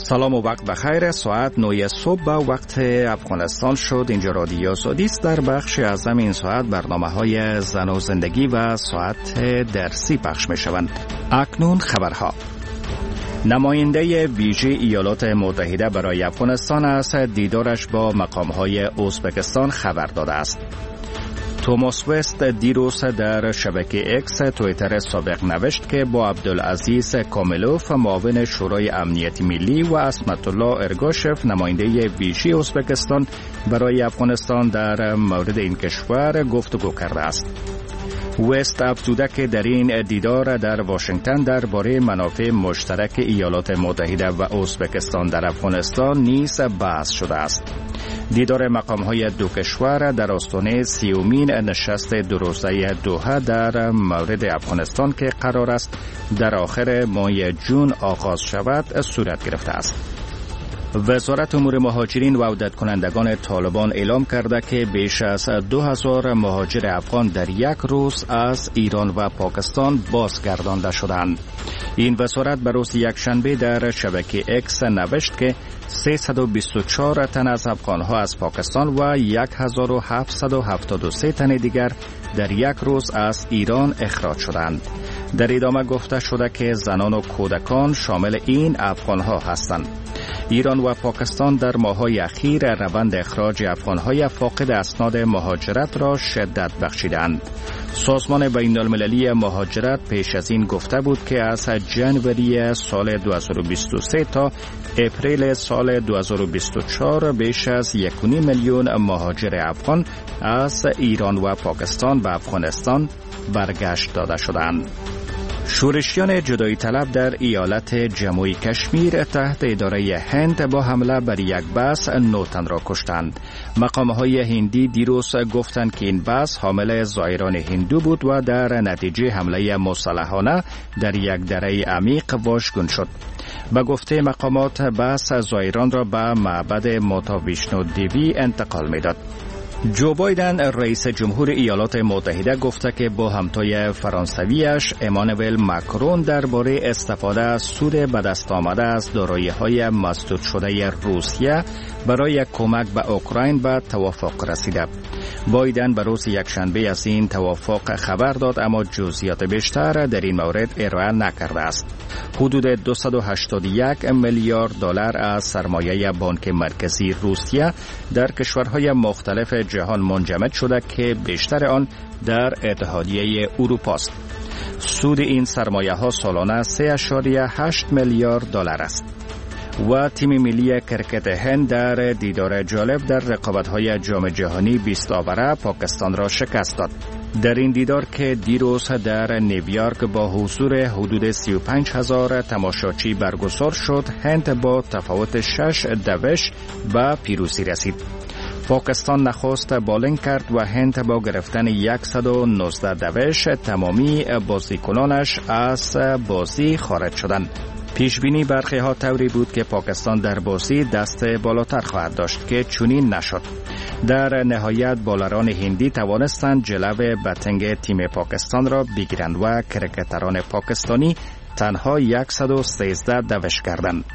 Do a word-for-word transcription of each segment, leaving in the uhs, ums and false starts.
سلام و وقت بخیر. ساعت نه صبح به وقت افغانستان شد. اینجا رادیو آزادی است. در بخش اعظم این ساعت برنامه‌های زن و زندگی و ساعت درسی پخش می‌شوند. اکنون خبرها. نماینده ویژه ایالات متحده برای افغانستان از دیدارش با مقام‌های ازبکستان خبر داده است. توماس وست دیروز در شبکه اکس توییتر سابق نوشت که با عبدالعزیز کاملوف معاون شورای امنیت ملی و عصمت الله ارگاشف نماینده ویژه ازبکستان برای افغانستان در مورد این کشور گفتگو کرده است. وست افزوده که در این دیدار در واشنگتن درباره منافع مشترک ایالات متحده و ازبکستان در افغانستان نیز بحث شده است. دیدار مقام‌های دو کشور در آستانه سیومین نشست دو روزه دوحه در مورد افغانستان که قرار است در آخر ماه جون آغاز شود صورت گرفته است. وزارت امور مهاجرین و عودت کنندگان طالبان اعلام کرده که بیش از دو هزار مهاجر افغان در یک روز از ایران و پاکستان بازگردانده شدند. این وزارت به روز یکشنبه در شبکه اکس نوشت که سیصد و بیست و چهار تن از افغانها از پاکستان و هزار و هفتصد و هفتاد و سه تن دیگر در یک روز از ایران اخراج شدند. در ادامه گفته شده که زنان و کودکان شامل این افغانها هستند. ایران و پاکستان در ماه‌های اخیر روند اخراج افغان‌های فاقد اسناد مهاجرت را شدت بخشیدند. سازمان بین‌المللی مهاجرت پیش از این گفته بود که از ژانویه سال دو هزار و بیست و سه تا اپریل سال دو هزار و بیست و چهار بیش از یک و نیم میلیون مهاجر افغان از ایران و پاکستان به افغانستان برگشت داده شدند. شورشیان جدایی طلب در ایالت جموعی کشمیر تحت اداره هند با حمله بر یک بس نه تن را کشتند. مقام‌های هندی دیروز گفتند که این بس حامل زائران هندو بود و در نتیجه حمله مسلحانه در یک دره عمیق واژگون شد. به گفته مقامات بس زائران را به معبد ماتا ویشنو دیوی انتقال می‌داد. جو بایدن رئیس جمهور ایالات متحده گفته که با همتای فرانسویش امانوئل ماکرون درباره استفاده از سود به دست آمده از دارایی‌های مسدود شده روسیه برای کمک به اوکراین به توافق رسیده. بایدن به روز یکشنبه از این توافق خبر داد اما جزئیات بیشتر در این مورد ارائه نکرده است. حدود دویست و هشتاد و یک میلیارد دلار از سرمایه بانک مرکزی روسیه در کشورهای مختلف جهان منجمد شده که بیشتر آن در اتحادیه اروپا است. سود این سرمایه ها سالانه سه اشاریه هشت میلیارد دلار است. و تیم ملی کرکت هند در دیدار جالب در رقابت‌های جام جهانی بیست آوره پاکستان را شکست داد. در این دیدار که دیروز در نیویورک با حضور حدود سی و پنج هزار تماشاچی برگزار شد، هند با تفاوت شش دوش به پیروزی رسید. پاکستان نخست بالینگ کرد و هند با گرفتن صد و نوزده دوش تمامی بازیکنانش از بازی خارج شدند. پیش بینی برخی ها طوری بود که پاکستان در بازی دست بالاتر خواهد داشت که چنین نشد. در نهایت بالران هندی توانستند جلو بتنگ تیم پاکستان را بگیرند و کرکتران پاکستانی تنها صد و سیزده دوش کردند.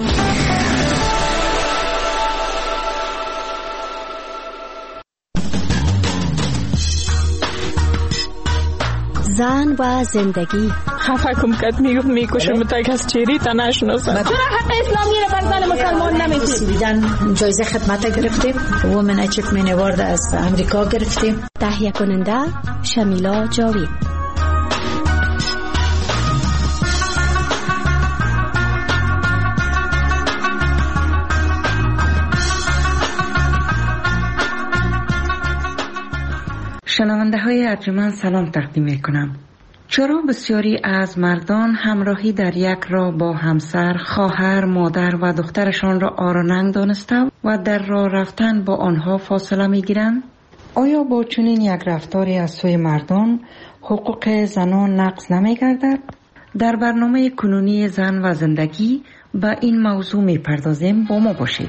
زن و زندگی. خفه کم کت میگفت میکشه متک از چیری تا نشناسن. چرا حق اسلامی رو بر زن مسلمان نمیدید؟ بیدن جایزه خدمت گرفتیم. وومن اچیومنت اوارد از امریکا گرفتیم. تهیه کننده شمیلا جاوید. شنونده های ارجمند سلام تقدیم می کنم. چرا بسیاری از مردان همراهی در یک راه با همسر، خواهر، مادر و دخترشان را آراننگ دانسته و در راه رفتن با آنها فاصله می گیرند؟ آیا با چنین یک رفتاری از سوی مردان حقوق زنان نقض نمی گردد؟ در برنامه کنونی زن و زندگی به این موضوع می پردازیم. با ما باشید.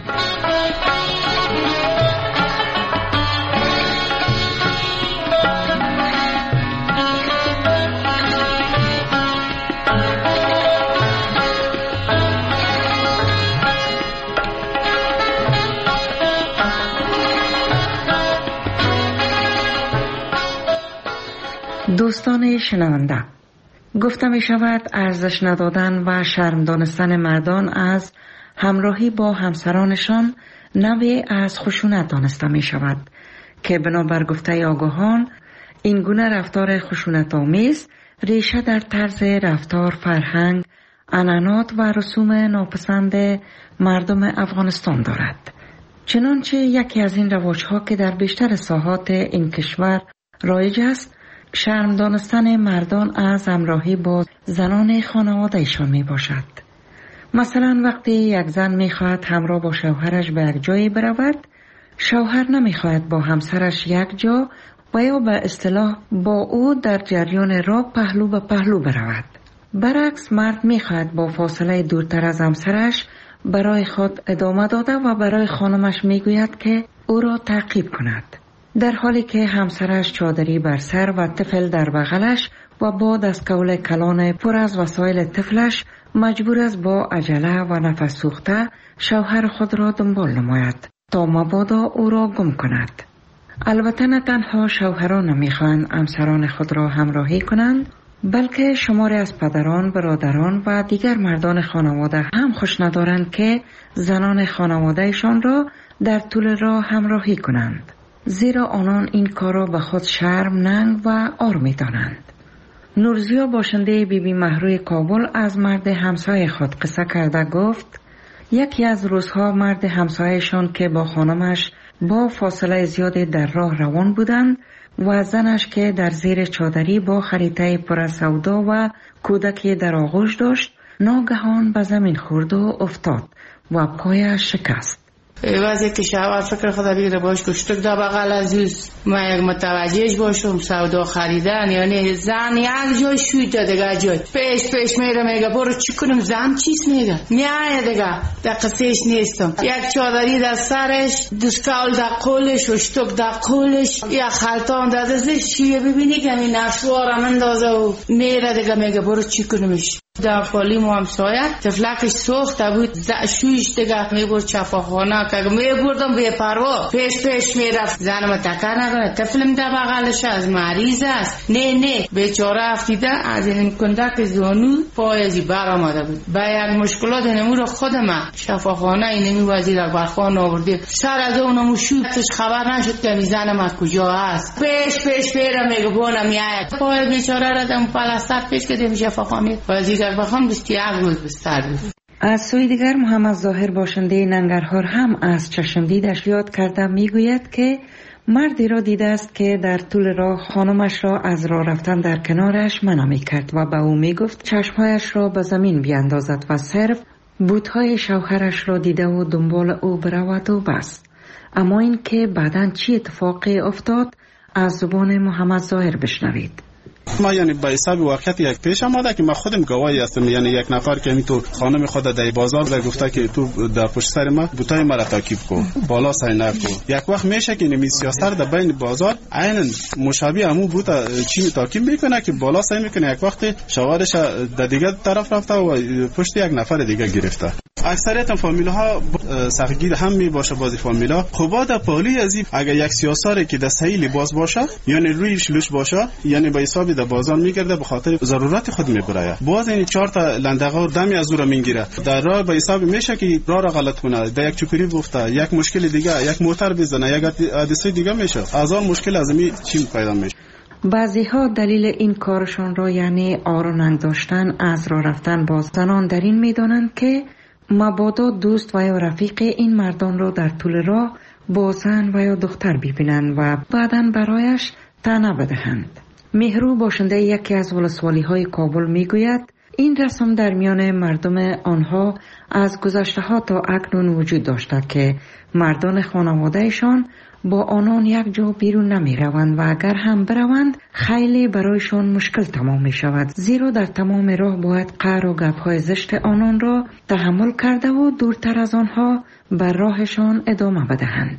دوستان شنونده، گفته می شود ارزش ندادن و شرم دانستن مردان از همراهی با همسرانشان نوعی از خشونت دانسته می شود که بنابر گفته آگاهان این گونه رفتار خشونت آمیز ریشه در طرز رفتار، فرهنگ، عنعنات و رسوم ناپسند مردم افغانستان دارد. چنانچه یکی از این رواجها که در بیشتر ساحات این کشور رایج است، شرم دانستن مردان از همراهی با زنان خانواده‌شان می باشد. مثلا وقتی یک زن می خواهد همراه با شوهرش به یک جایی برود، شوهر نمی خواهد با همسرش یک جا و یا به اصطلاح با او در جریان راه پهلو به پهلو برود. برعکس مرد می خواهد با فاصله دورتر از همسرش برای خود ادامه داده و برای خانمش می گوید که او را تعقیب کند، در حالی که همسرش چادری بر سر و طفل در بغلش و با دستکول کلان پر از وسایل طفلش مجبور است با عجله و نفس سوخته شوهر خود را دنبال نماید تا مبادا او را گم کند. البته نه تنها شوهران نمیخواهند همسران خود را همراهی کنند، بلکه شماری از پدران، برادران و دیگر مردان خانواده هم خوش ندارند که زنان خانوادهشان را در طول راه همراهی کنند، زیرا آنان این کار را به خود شرم، ننگ و عار می‌دانند. نورزیا باشنده بی بی مهروی کابل از مرد همسایه خود قصه کرده گفت یکی از روزها مرد همسایه‌شان که با خانمش با فاصله زیادی در راه روان بودند و زنش که در زیر چادری با خریطه پر از سودا و کودکی در آغوش داشت ناگهان به زمین خورد و افتاد و پایش شکست. وقتی که شوهر فکر خدا بگیره باش کشتک دا بغل عزیز ما یک متوجهش باشم سودا خریدن، یعنی زن یک جای شوید دیگه جای پیش پیش میره میگه برو چی کنم، زن چیز میگه میایه دیگه در قصهش نیستم. یک چادری در سرش، دستکول در قولش، اشتک در قولش، یک خلطان در دستش، چیه ببینی که این نشوارم اندازه و میره دیگه میگه برو چی کنمش. در پالی مو همسایه تفلکش سوخته بود، شویش دیگه میبرد شفاخانه که میبردم به پروا پیش پیش میرفت. زنم تکر نکنه، طفلم در بغلش از مریض است، نه نه بیچاره افتیده از این کندک زانو پایزی بر آمده بود. با یک مشکلات نمو رو خودم شفاخانه اینمی وزیر اکبرخان آورده، سر از اونمو شویتش خبر نشد که زنم کجا است. پیش پیش میرم میگه بونم میاید پای بیچاره را دم پلاستر پیش کردیم شفاخانه وزیر بخوام بستی روز بستر بود. از سوی دیگر محمد ظاهر باشنده ننگرهار هم از چشم دیدش یاد کرده میگوید که مردی را دیده است که در طول راه خانمش را از راه رفتن در کنارش منع میکرد و به او میگفت چشمهایش را به زمین بیاندازد و صرف بوتهای شوهرش را دیده و دنبال او برود و بس. اما این که بعداً چی اتفاقی افتاد از زبان محمد ظاهر بشنوید. ما یعنی به حساب واقعیت یک پیش آمده که ما خودم گواهی هستم، یعنی یک نفر که همینطور خانم خود در بازار در گفته که تو در پشت سر ما بوتای مرا تعقیب کن، بالا سعی نکن. یک وقت میشه که این سیاستر در بین بازار عین مشابه همون بوتا چی تعقیب میکنه که بالا سعی میکنه، یک وقت شوهرش در دیگه طرف رفته و پشت یک نفر دیگه گرفته. اکثریت فامیل ها سختگیر هم می باشه. بازی فامیل ها خوبا در پالی ازی اگر یک سیاساری که در صحیح لباس باشه یعنی روی شلوش باشه، یعنی به حساب در بازار میگرده به خاطر ضرورت خود میبره. باز این چهار تا لندغه دمی از او را میگیره در راه، به حساب میشه که راه را غلط کنه، در یک چوکری گفته یک مشکل دیگه، یک موتر بزنه، یک حادثه دیگه میشه. از اون مشکل از می چی پیدا میشه. بعضی ها دلیل این کارشان را یعنی آر و ننگ داشتن از راه رفتن با زنان در این میدانند که مبادا دوست و یا رفیق این مردان را در طول راه با زن و یا دختر ببینند و بعداً برایش طعنه بدهند. مهرو باشنده یکی از ولسوالی های کابل میگوید این رسم در میان مردم آنها از گذشته ها تا اکنون وجود داشته که مردان خانوادهشان با آنان یک جا بیرون نمی روند و اگر هم بروند خیلی برایشان مشکل تمام می شود، زیرا در تمام راه باید قهر و گپ‌های زشت آنان را تحمل کرده و دورتر از آنها بر راهشان ادامه بدهند.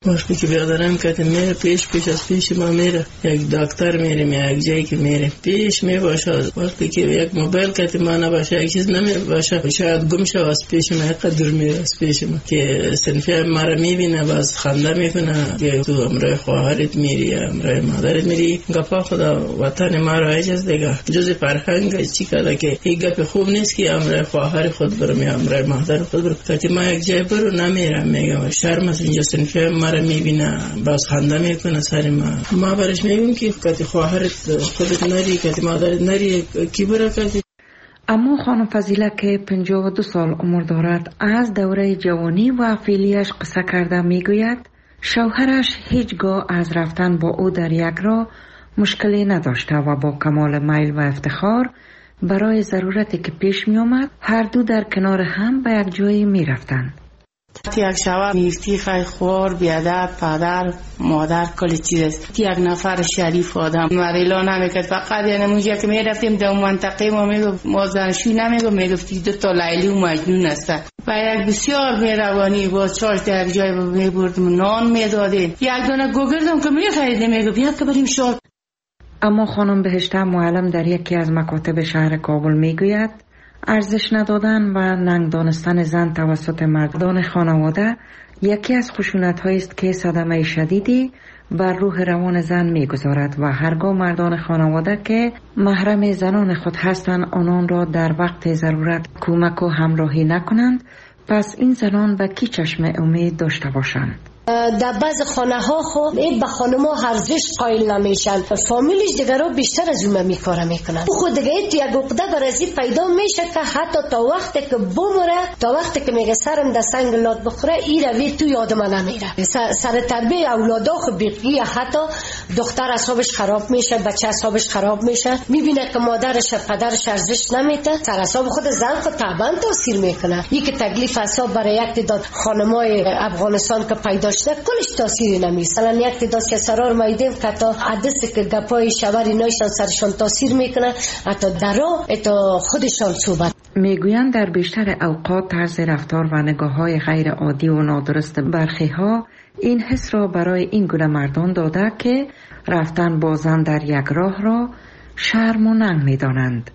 وقتی که بیادرم که میره پیش پیش از پیش ما میره، یک دکتر میریم یا یک جایی که میره پیش می باشه. وقتی که یک موبایل که ما نباشه یک چیز نمی باشه شاید گم شه از پیش ما، قدر میره از پیش ما که صنفی ما رو میبینه باز خنده میکنه که تو امرای خواهرت میری یا امرای مادرت میری. گپا خدا وطن ما رو ایجاز دیگه جز فرهنگ چی کده که این گپ خوب نیست که امرای خواهر خود برم یا امرای مادر خود برم که ما یک جای برو نمیرم میگم شرم از اینجا صنفی ما رو میبینه باز خنده میکنه سر ما. ما برش میگم که که خواهرت خودت نری که مادرت نری کی برا که. اما خانم فضیله که پنجاه و دو سال عمر دارد از دوره جوانی و فعلیش قصه کرده میگوید شوهرش هیچگاه از رفتن با او در یک راه مشکلی نداشته و با کمال میل و افتخار برای ضرورتی که پیش می آمد هر دو در کنار هم به یک جایی می رفتند. یک شوهر نیستی خیلی خوار بیادر پدر مادر کلی چیز است. یک نفر شریف آدم مریلا نمیکرد. فقط یعنی اونجا که می رفتیم در منطقه ما میگفت ما زنشوی نمیگفت میگفتی دو تا لیلی و مجنون است و یک بسیار مهربانی با چاش در یک جای می بردم نان می دادیم یک دانه گوگردم که می خریدیم میگفت بیا که بریم شاد. اما خانم بهشته معلم در یکی از مکاتب شهر کابل میگوید ارزش ندادن و ننگ دانستن زن توسط مردان خانواده یکی از خشونت‌هایی است که صدمه شدیدی بر روح روان زن می‌گذارد و هرگاه مردان خانواده که محرم زنان خود هستند آنان را در وقت ضرورت کمک و همراهی نکنند، پس این زنان به کی چشم امید داشته باشند؟ در بعض خانه ها خب این به خانم ها ارزش قائل نمیشن، فامیلش دیگر رو بیشتر از اون میکاره میکنن. خود دیگه تو یک عقده برازی پیدا میشه که حتی تا وقتی که بمره تا وقتی که میگه سرم در سنگ لات بخوره این روی تو یادم نمیره. سر, سر تربیه اولادا خب بیقی حتی دختر اعصابش خراب میشه، بچه اعصابش خراب میشه، میبینه که مادرش پدرش ارزش نمیده، سر اعصاب خود زن خود طبعا تاثیر میکنه. یک تکلیف اعصاب برای یک تعداد خانمای افغانستان که پیدا کلش تاثیری نمیست. الان یک تعداد که سرار مایدیم که تا عدسته که گپای شوری نایشان سرشان تاثیر میکنه حتی در راه اتا خودشان صحبت میگویند در بیشتر اوقات طرز رفتار و نگاه های غیر عادی و نادرست برخی ها این حس را برای این گونه مردان داده که رفتن با زن در یک راه را شرم و ننگ میدانند.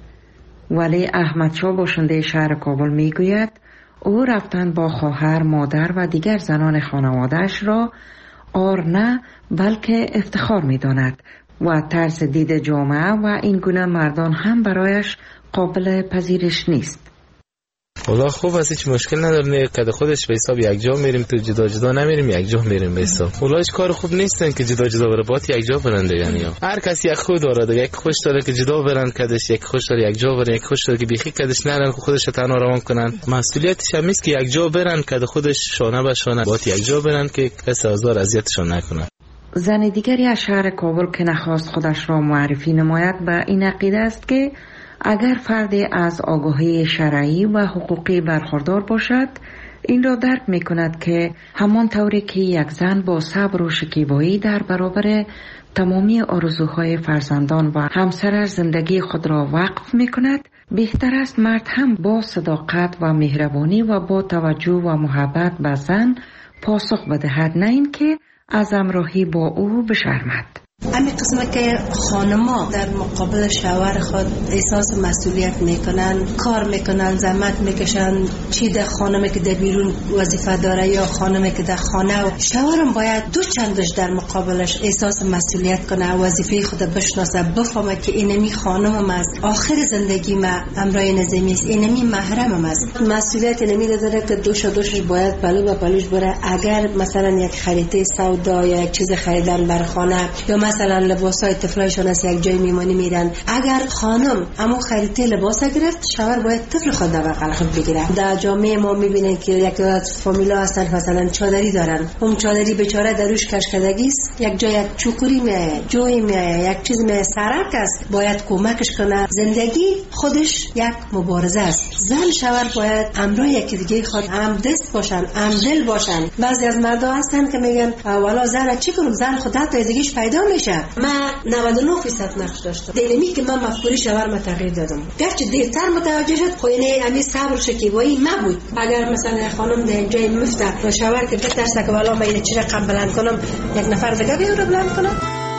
ولی احمد شاه باشنده شهر کابل میگوید او رفتن با خواهر، مادر و دیگر زنان خانواده‌اش را آر نه بلکه افتخار می داند و طرز دید جامعه و این گونه مردان هم برایش قابل پذیرش نیست. والله خوب است، هیچ مشکل نداره که خودش به حساب یک جا میریم تو جدا جدا نمیریم یک جا میریم به حساب. والله هیچ کار خوب نیستن که جدا جدا بره بات یک جا برنده. یعنی هر کسی یک خود داره، یک خوش داره که جدا برن کدش، یک خوش داره یک جا برن، یک خوش داره که بیخی کدش نرن خودش تنها روان کنن. مسئولیتش هم است که یک جا برن که خودش شانه به شانه بات یک جا برن که کسی آزار اذیتشون نکنه. زن دیگری از شهر کابل که نخواست خودش را معرفی نماید به این عقیده است که اگر فردی از آگاهی شرعی و حقوقی برخوردار باشد این را درک می کند که همان طوری که یک زن با صبر و شکیبایی در برابر تمامی آرزوهای فرزندان و همسرش زندگی خود را وقف می کند، بهتر است مرد هم با صداقت و مهربانی و با توجه و محبت به زن پاسخ بدهد، نه این که از همراهی با او بشرمد. همین قسمه که خانما در مقابل شوهر خود احساس مسئولیت میکنن، کار میکنن، زحمت میکشن، چی در خانمی که در بیرون وظیفه داره یا خانمی که در خانه، و شوهرم باید دو چندش در مقابلش احساس مسئولیت کنه، وظیفه خود بشناسه، بفهمه که اینمی خانمم است، آخر زندگی ما امرای نظامی است، اینمی محرمم است. مسئولیت اینمی داره که دوش دوشش باید پلو با پلوش بره. اگر مثلا یک خرید سودا یا یک چیز خریدن بر خانه یا مثلا لباسای طفلایشون از یک جای میمانی میرن، اگر خانم امو خریده لباس گرفت شوهر باید طفل خود در بغل خود بگیره. در جامعه ما میبینن که یک از فامیلا هستن مثلا چادری دارن، اون چادری بیچاره دروش کشکدگی است، یک جای یک چوکوری میایه، جوی میایه، یک چیز می سرک است، باید کمکش کنه. زندگی خودش یک مبارزه است. زن شوهر باید امرای یکی دیگه خود هم دست باشن، هم دل باشن. بعضی از مردا هستن که میگن والا زن چی کنم، زن خودت تا ازگیش پیدا میشه. من نود و نه درصد نقش داشتم. دلیمی که من مفکوری شوهر ما تغییر دادم. گرچه دیرتر متوجه شد خو اینه امی صبر شکیبایی ما بود. اگر مثلا خانم در جای مفته و شوهر که بترسه که والا من اینه چی رقم بلند کنم یک نفر دیگه بیاد رو بلند کنم.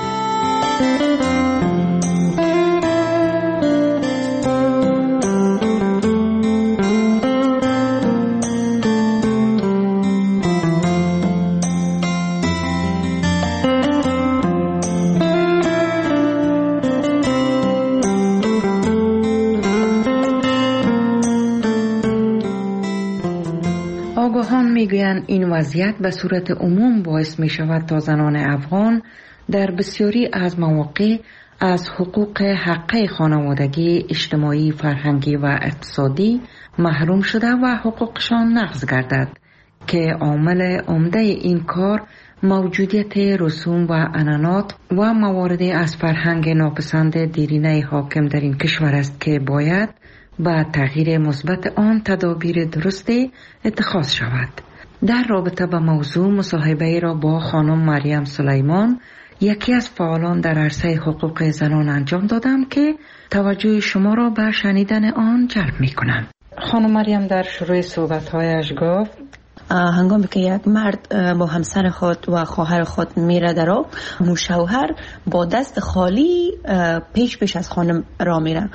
آگاهان میگویند این وضعیت به صورت عموم باعث می شود تا زنان افغان در بسیاری از مواقع از حقوق حقه خانوادگی، اجتماعی، فرهنگی و اقتصادی محروم شده و حقوقشان نقض گردد که عامل عمده این کار موجودیت رسوم و عنعنات و مواردی از فرهنگ ناپسند دیرینه حاکم در این کشور است که باید با تغییر مثبت آن تدابیر درستی اتخاذ شود. در رابطه با موضوع مصاحبه را با خانم مریم سلیمان، یکی از فعالان در عرصه حقوق زنان انجام دادم که توجه شما را به شنیدن آن جلب می کنم. خانم مریم در شروع صحبت‌هایش گفت هنگامی که یک مرد با همسر خود و خواهر خود میره در آب، شوهر با دست خالی پیش پیش از خانم را میره.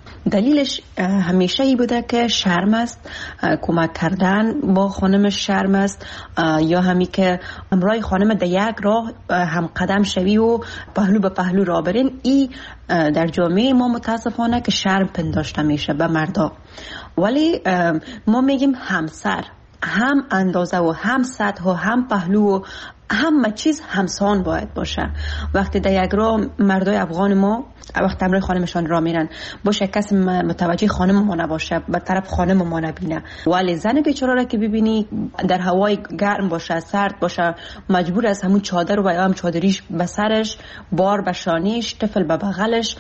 دلیلش همیشه ای بوده که شرم است، کمک کردن با خانمش شرم است، یا همی که امرای خانم در یک راه هم قدم شوی و پهلو به پهلو را برین. ای در جامعه ما متاسفانه که شرم پنداشته میشه به مردا. ولی ما میگیم همسر هم اندازه و هم سطح و هم پهلو و همه چیز همسان باید باشه. وقتی در یک راه مردای افغان ما وقتی امرای خانمشان را میرن باشه کسی متوجه خانم ما نباشه، به طرف خانم ما نبینه، ولی زن بیچاره را که ببینی در هوای گرم باشه، سرد باشه، مجبور از همون چادر و یا هم چادریش به سرش، بار به شانیش، طفل به بغلش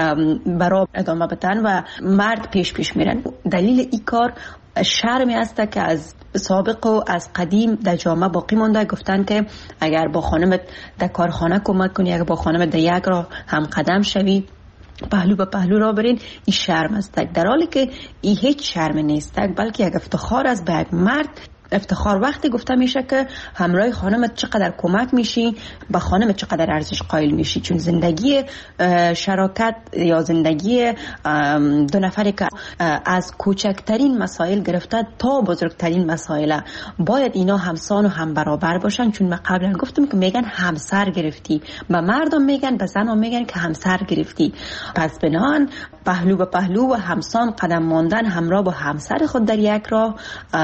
برای ادامه بدن و مرد پیش پیش میرن. دلیل این کار شرمی است که از سابق و از قدیم در جامعه باقی مونده. گفتن که اگر با خانمت در کارخانه کمک کنی، اگر با خانمت در یک راه هم قدم شوی، پهلو به پهلو را برین، این شرم است. در حالی که این هیچ شرم نیست، بلکه یک افتخار است به یک مرد. افتخار وقتی گفته میشه که همراه خانمت چقدر کمک میشی، به خانمت چقدر ارزش قائل میشی. چون زندگی شراکت یا زندگی دو نفری که از کوچکترین مسائل گرفته تا بزرگترین مسائل باید اینا همسان و هم برابر باشن. چون من قبلا گفتم که میگن همسر گرفتی، به مردم میگن، به زنان میگن که همسر گرفتی. پس بنان پهلو به پهلو و همسان قدم ماندن همراه با همسر خود در یک راه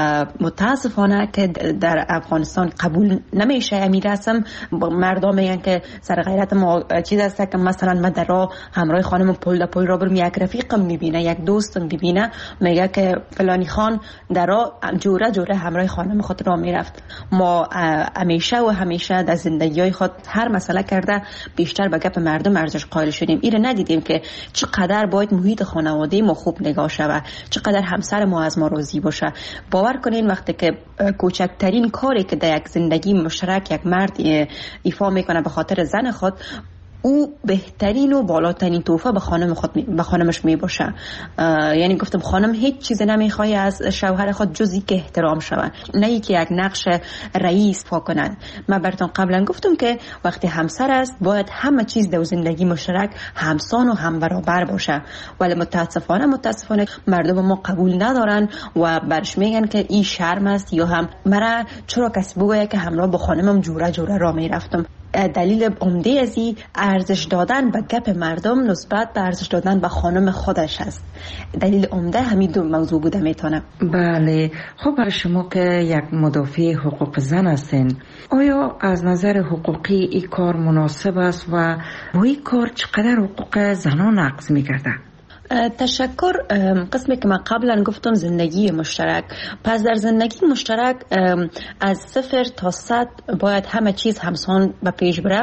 متاسفانه که در افغانستان قبول نمیشه. امیر رسم مردم میگن که سر غیرت ما چیز است که مثلا من در راه همراه خانم پل در پل را برم، یک رفیقم میبینه، یک دوستم میبینه، میگه که فلانی خان در راه جوره جوره همراه خانم خود را میرفت. ما همیشه و همیشه در زندگی خود هر مسئله کرده بیشتر به گپ مردم ارزش قائل شدیم. ایره ندیدیم که چقدر باید محیط خانواده ما خوب نگاه شود، چقدر همسر ما از ما راضی باشه. باور کنین وقتی که کوچکترین کاری که در یک زندگی مشترک یک مرد ایفا میکنه به خاطر زن خود، او بهترین و بالاترین تحفه به خانم خود می... به خانمش می باشه. یعنی گفتم خانم هیچ چیز نمیخواد از شوهر خود جز اینکه احترام شود، نه اینکه یک نقش رئیس پا کنند. من براتون قبلا گفتم که وقتی همسر است باید همه چیز در زندگی مشترک همسان و هم برابر باشه. ولی متاسفانه متاسفانه مردم ما قبول ندارن و برش میگن که این شرم است، یا هم مرا چرا کسی بگه که همراه با خانمم جوره جوره را میرفتم. دلیل عمده از این ارزش دادن به گپ مردم نسبت به ارزش دادن به خانم خودش است. دلیل عمده همین دو موضوع بوده میتونه. بله. خب برای شما که یک مدافع حقوق زن هستین، آیا از نظر حقوقی این کار مناسب است و با این کار چقدر حقوق زنان نقض میکرده؟ تشکر. قسمی که من قبلا گفتم زندگی مشترک، پس در زندگی مشترک از صفر تا صد باید همه چیز همسان به پیش بره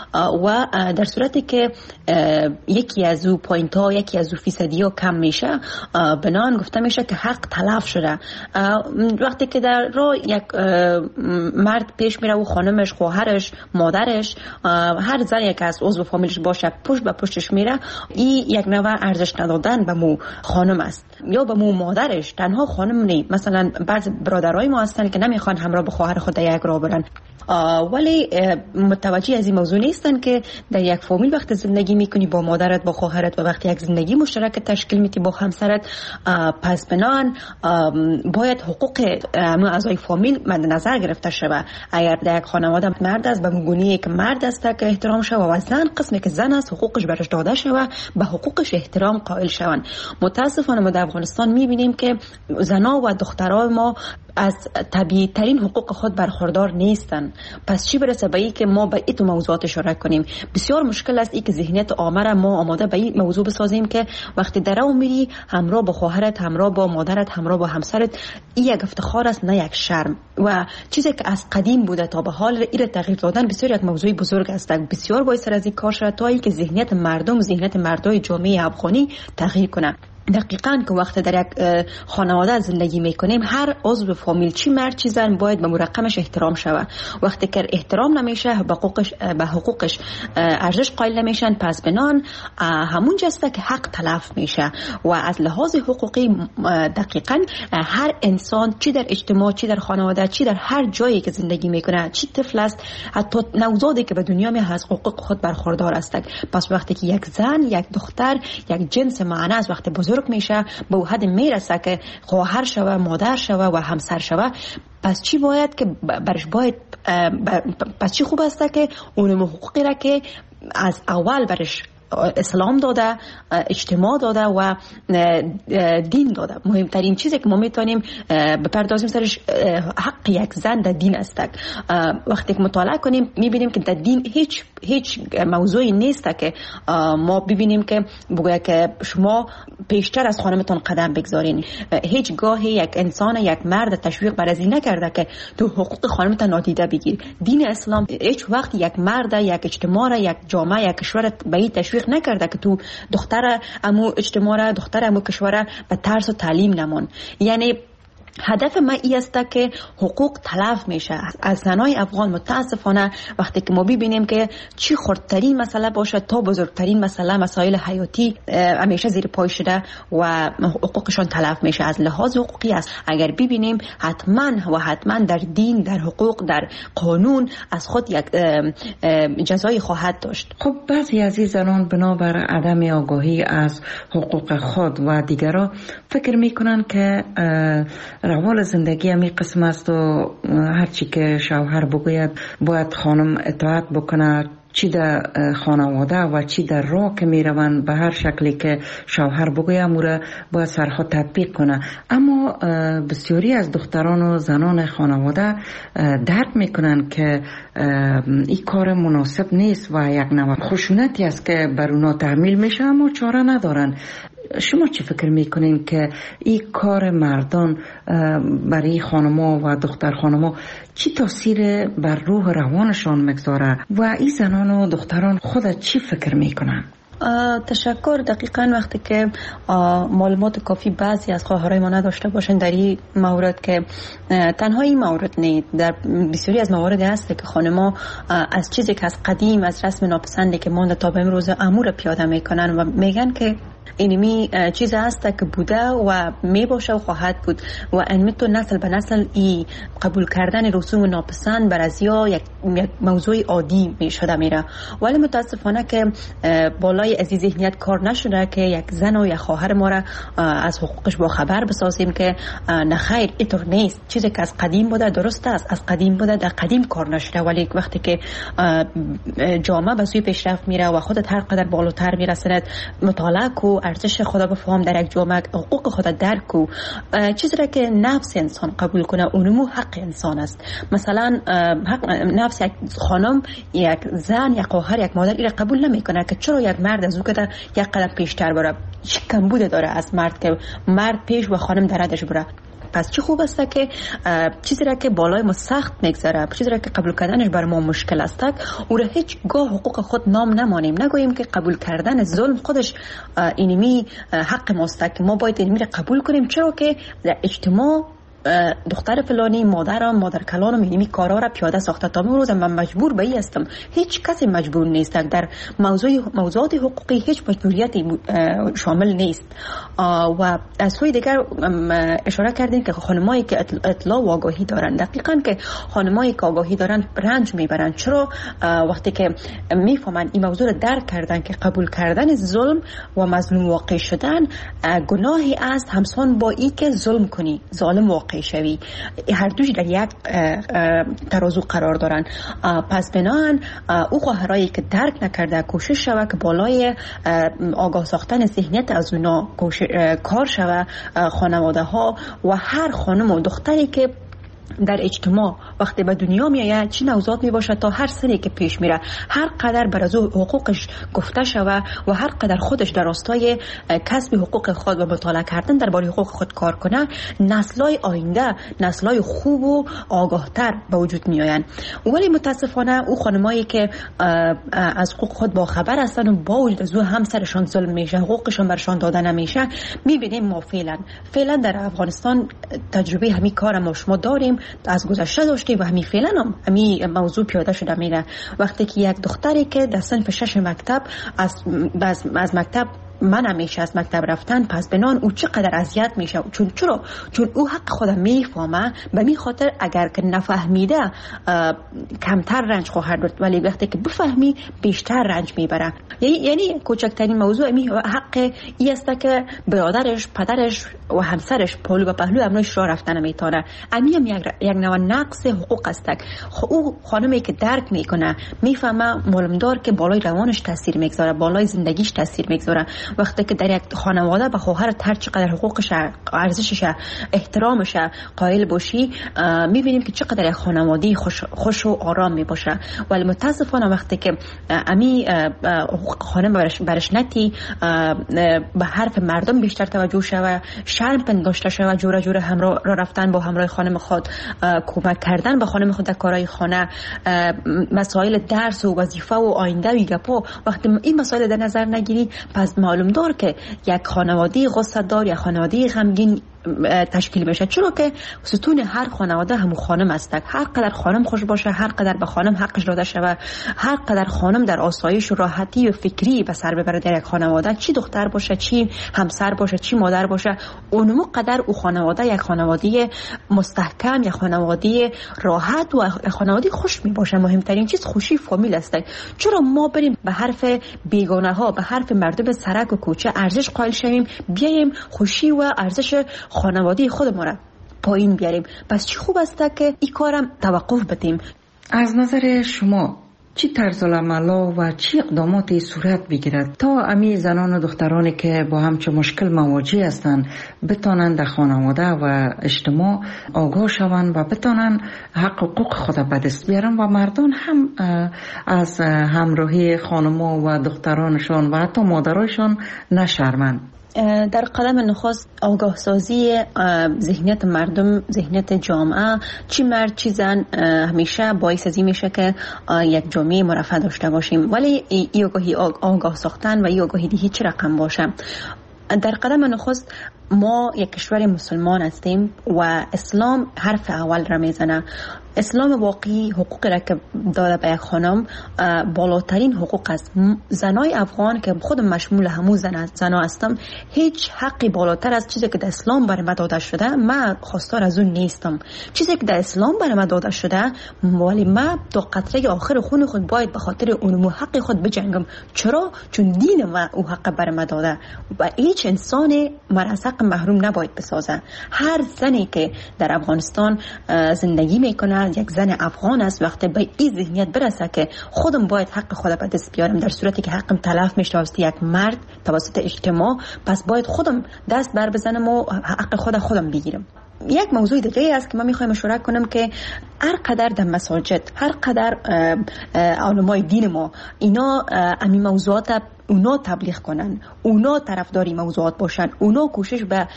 و در صورتی که یکی از او پوینت ها یکی از او فیصدی ها کم میشه بنان گفته میشه که حق تلف شده. وقتی که در راه یک مرد پیش میره و خانمش، خواهرش، مادرش، هر زنی که از عضو فامیلش باشه پشت به پشتش میره، این یک نوع ارزش ندادن به مو خانم است یا به مو مادرش. تنها خانم نی، مثلا بعض برادرای ما هستن که نمیخوان همراه به خواهر خود یک راه برن ولی متوجه از این موضوع نیستن که در یک فامیل وقت زندگی میکنی با مادرت، با خواهرت و وقتی یک زندگی مشترک تشکیل میدی با همسرت، پس بنان باید حقوق اعضای فامیل مد نظر گرفته شود. اگر در یک خانواده مرد است به گونه‌ای که مرد است که احترام شود و زن قسمی که زن است حقوقش برش داده شود، به حقوقش احترام قائل شوند. متاسفانه ما در افغانستان میبینیم که زنا و دخترای ما از طبیعی ترین حقوق خود برخوردار نیستن. پس چی برسه به این که ما به این موضوعات اشاره کنیم؟ بسیار مشکل است این که ذهنیت عامه را ما آماده به این موضوع بسازیم که وقتی در اون میری همراه با خواهرت، همراه با مادرت، همراه با همسرت، این یک افتخار است نه یک شرم. و چیزی که از قدیم بوده تا به حال این تغییر دادن بسیار یک موضوع بزرگ است. بسیار باید سر از این کار شد تا اینکه ذهنیت مردم، ذهنیت مردای جامعه افغانی تغییر کنه. دقیقاً که وقت در یک خانواده زندگی میکنیم هر عضو فامیل چی مرد چی زن باید به مرقمش احترام شود. وقتی که احترام نمیشه به حقوقش به حقوقش ارزش قائل نمیشن، پس بنان همون جسته که حق تلف میشه. و از لحاظ حقوقی دقیقاً هر انسان چی در اجتماع، چی در خانواده، چی در هر جایی که زندگی میکنه، چی طفل است، حتی نوزادی که به دنیا میاد از حقوق خود برخوردار است. پس وقتی که یک زن، یک دختر، یک جنس معنی است وقتی بزرگ میشه به حد میرسه که خواهر شوه، مادر شوه و همسر شوه، پس چی باید که برش باید پس چی خوب است که اون حقوقی را که از اول برش اسلام داده، اجتماع داده و دین داده. مهمترین چیزی که ما میتونیم بپردازیم سرش حق یک زن در دین است. وقتی که مطالعه کنیم میبینیم که در دین هیچ هیچ موضوعی نیست که ما ببینیم که بگوید که شما پیشتر از خانمتان قدم بگذارین. هیچ گاهی یک انسان، یک مرد تشویق بر از این نکرده که تو حقوق خانمتان نادیده بگیر. دین اسلام هیچ وقت یک مرد، یک اجتماع، یک جامعه، یک کشور به این تشویق نکرده که تو دختر امو اجتماع، دختر امو کشور به ترس و تعلیم نمون. یعنی هدف ما این است که حقوق تلف میشه از زنای افغان. متاسفانه وقتی که ما ببینیم که چی خردترین مسئله باشه تا بزرگترین مسئله، مسائل حیاتی همیشه زیر پای شده و حقوقشان تلف میشه. از لحاظ حقوقی است اگر ببینیم حتما و حتما در دین، در حقوق، در قانون از خود یک جزایی خواهد داشت. خب بعضی از این زنان بنابر عدم آگاهی از حقوق خود و دیگران فکر میکنن که روال زندگی همی قسم است و هرچی که شوهر بگوید باید خانم اطاعت بکنه، چی در خانواده و چی در راه که می روند به هر شکلی که شوهر بگوید موره باید سرها تطبیق کنه. اما بسیاری از دختران و زنان خانواده درک می کنند که این کار مناسب نیست و یک نوع خشونتی است که بر اونا تحمیل میشه اما چاره ندارن. شما چی فکر میکنین که این کار مردان برای خانما و دختر خانما چی تاثیر بر روح روانشان میگذاره و این زنان و دختران خود چی فکر میکنن؟ تشکر. دقیقاً وقتی که معلومات کافی بعضی از خواهرای ما نداشته باشن در این مورد، که تنها این مورد نیست، در بسیاری از موارد هست که خانما از چیزی که از قدیم، از رسم ناپسندی که مانده تا به امروز امور پیاده میکنن و میگن که اینمی چیز هست که بوده و می باشه و خواهد بود و انمی تو نسل به نسل ای قبول کردن رسوم ناپسند بر از یا یک موضوع عادی می شده میره. ولی متاسفانه که بالای از این ذهنیت کار نشده که یک زن و یک خواهر ما را از حقوقش با خبر بسازیم که نخیر اینطور نیست. چیزی که از قدیم بوده درست است، از قدیم بوده، در قدیم کار نشده. ولی وقتی که جامعه به سوی پیشرفت میره و خودت هر قدر بالاتر میرسند، مطالعه کو کو، ارزش خدا بفهم در یک جامعه، حقوق خدا درک کو، چیزی را که نفس انسان قبول کنه اونمو حق انسان است. مثلا حق نفس یک خانم، یک زن، یک خواهر، یک مادر اینا قبول نمیکنه که چرا یک مرد از او که یک قدم پیشتر بره. چه کمبود داره از مرد که مرد پیش و خانم درادش بره. پس چه خوب است که چیزی را که بالای ما سخت میگذره، چیزی را که قبول کردنش برای ما مشکل است، او را هیچ گاه حقوق خود نام نمانیم، نگوییم که قبول کردن ظلم خودش اینمی حق ماست که ما باید اینمی را قبول کنیم، چرا که در اجتماع دختر فلانی، مادرم، مادر کلانم اینمی کارا را پیاده ساخته. تا امروز من مجبور به این هستم، هیچ کسی مجبور نیست. در موضوع موضوعات حقوقی هیچ مجبوریتی شامل نیست. و از سوی دیگر اشاره کردیم که خانمایی که اطلاع و آگاهی دارن، دقیقاً که خانمایی که آگاهی دارن رنج میبرن. چرا؟ وقتی که میفهمن این موضوع را درک کردن که قبول کردن ظلم و مظلوم واقع شدن گناهی است همسان با این که ظلم کنی، ظالم واقع شوی. هر دوش در یک ترازو قرار دارن. پس بناهن او خواهرایی که درک نکرده کوشش شوه که بالای آگاه ساختن ذهنیت از اونا کار شوه. خانواده ها و هر خانم و دختری که در اجتماع وقتی به دنیا میآید چه نوزاد می باشد، تا هر سنی که پیش میره هر قدر بر از حقوقش گفته شوه و هر قدر خودش در راستای کسب حقوق خود و مطالعه کردن درباره حقوق خود کار کنه، نسل‌های آینده نسل‌های خوب و آگاهتر به وجود میآیند. ولی متاسفانه او خانمایی که از حقوق خود با خبر هستند و با وجود از او همسرشان ظلم میشه، حقوقشان برشان داده نمیشه، میبینیم ما فعلا فعلا در افغانستان تجربه همین کار ما شما داریم، از گذشته داشتیم و همین فعلا هم همین موضوع پیاده شده میره. وقتی که یک دختری که در صنف شش مکتب از از, از مکتب من همیشه از مکتب رفتن، پس بنان او چقدر اذیت میشه. چون چرا؟ چون او حق خودم میفهمه، به می خاطر اگر که نفهمیده کمتر رنج خواهد برد، ولی وقتی که بفهمی بیشتر رنج میبره. یعنی یعنی کوچکترین موضوع می حق ای است که برادرش، پدرش و همسرش پهلو و پهلو امروز راه رفتن میتونه. امی هم یک یک نوع نقص حقوق است. او خانمی که درک میکنه، میفهمه معلومدار که بالای روانش تاثیر میگذاره، بالای زندگیش تاثیر میگذاره. وقتی که در یک خانواده به خواهر هر چقدر حقوقش، ارزشش، احترامش قائل باشی، میبینیم که چقدر یک خانواده خوش, خوش و آرام میباشه. ولی متاسفانه وقتی که امی حقوق خانم برش, برش نتی به حرف مردم بیشتر توجه شوه، شرم پنداشته شوه، جوره جوره همراه را رفتن با همراه خانم خود، کمک کردن به خانم خود در کارهای خانه، مسائل درس و وظیفه و آینده و گپا، وقتی این مسائل در نظر نگیری، پس معلوم دار که یک خانواده غصه دار یا خانواده غمگین تشکیل بشه. چرا که ستون هر خانواده همون خانم است. هر قدر خانم خوش باشه، هر قدر به خانم حقش داده شود، هر قدر خانم در آسایش و راحتی و فکری به سر ببره در یک خانواده، چی دختر باشه، چی همسر باشه، چی مادر باشه، اونمو قدر او خانواده یک خانواده مستحکم، یک خانواده راحت و خانواده خوش می باشه. مهمترین چیز خوشی فامیل است. چرا ما بریم به حرف بیگانه ها، به حرف مردم سرک و کوچه ارزش قائل شویم، بیایم خوشی و ارزش خانواده خود ما را پایین بیاریم؟ پس چی خوب است که این کارم توقف بدیم. از نظر شما چی طرز العمل و چی اقداماتی صورت بگیرد تا امی زنان و دخترانی که با همچه مشکل مواجه هستند بتانند در خانواده و اجتماع آگاه شوند و بتانند حق حقوق خود به دست بیارن و مردان هم از همراهی خانما و دخترانشان و حتی مادرایشان نشرمند؟ در قدم نخست آگاه سازی ذهنیت مردم، ذهنیت جامعه، چی مرد چی زن، همیشه باعث از این میشه که یک جامعه مرفه داشته باشیم. ولی ای آگاهی آگاه ساختن و ای آگاهی دی هیچ رقم باشه. در قدم نخست ما یک کشور مسلمان هستیم و اسلام حرف اول را میزنه. اسلام واقعی حقوق را که داده به یک خانم بالاترین حقوق است. زنای افغان که خود مشمول همون زن زنا هستم، هیچ حقی بالاتر از چیزی که در اسلام برای ما داده شده من خواستار از اون نیستم. چیزی که در اسلام برای ما داده شده، ولی من تا قطره آخر خون خود باید به خاطر اون حق خود بجنگم. چرا؟ چون دین ما او حق برای ما داده و هیچ انسان مرزق محروم نباید بسازه. هر زنی که در افغانستان زندگی میکنه، من یک زن افغان است وقتی به این ذهنیت برسه که خودم باید حق خودم به دست بیارم، در صورتی که حقم تلف میشه توسط یک مرد توسط اجتماع، پس باید خودم دست بر بزنم و حق خودم خودم بگیرم. یک موضوع دیگه است که من میخوایم مشورت کنم که هر قدر در مساجد، هر قدر علمای دین ما اینا امی موضوعات اونا تبلیغ کنن، اونا طرفداری موضوعات باشن، اونا کوشش به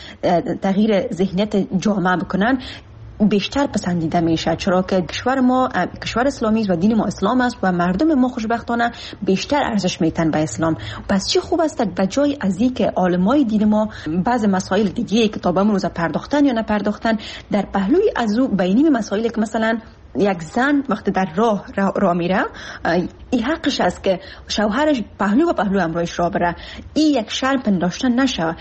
تغییر ذهنیت جامعه بکنن، بیشتر پسندیده میشه، چرا که کشور ما کشور اسلامی است و دین ما اسلام است و مردم ما خوشبختانه بیشتر ارزش میتن به اسلام. پس چی خوب است به جای از این که علمای دین ما بعض مسائل دیگه که تا به امروز پرداختن یا نپرداختن، در پهلوی از او بینی مسائلی که مثلا یک زن وقتی در راه را, را میره این حقش است که شوهرش پهلو و پهلو همراهش را بره، این یک شرم پنداشتن نشه.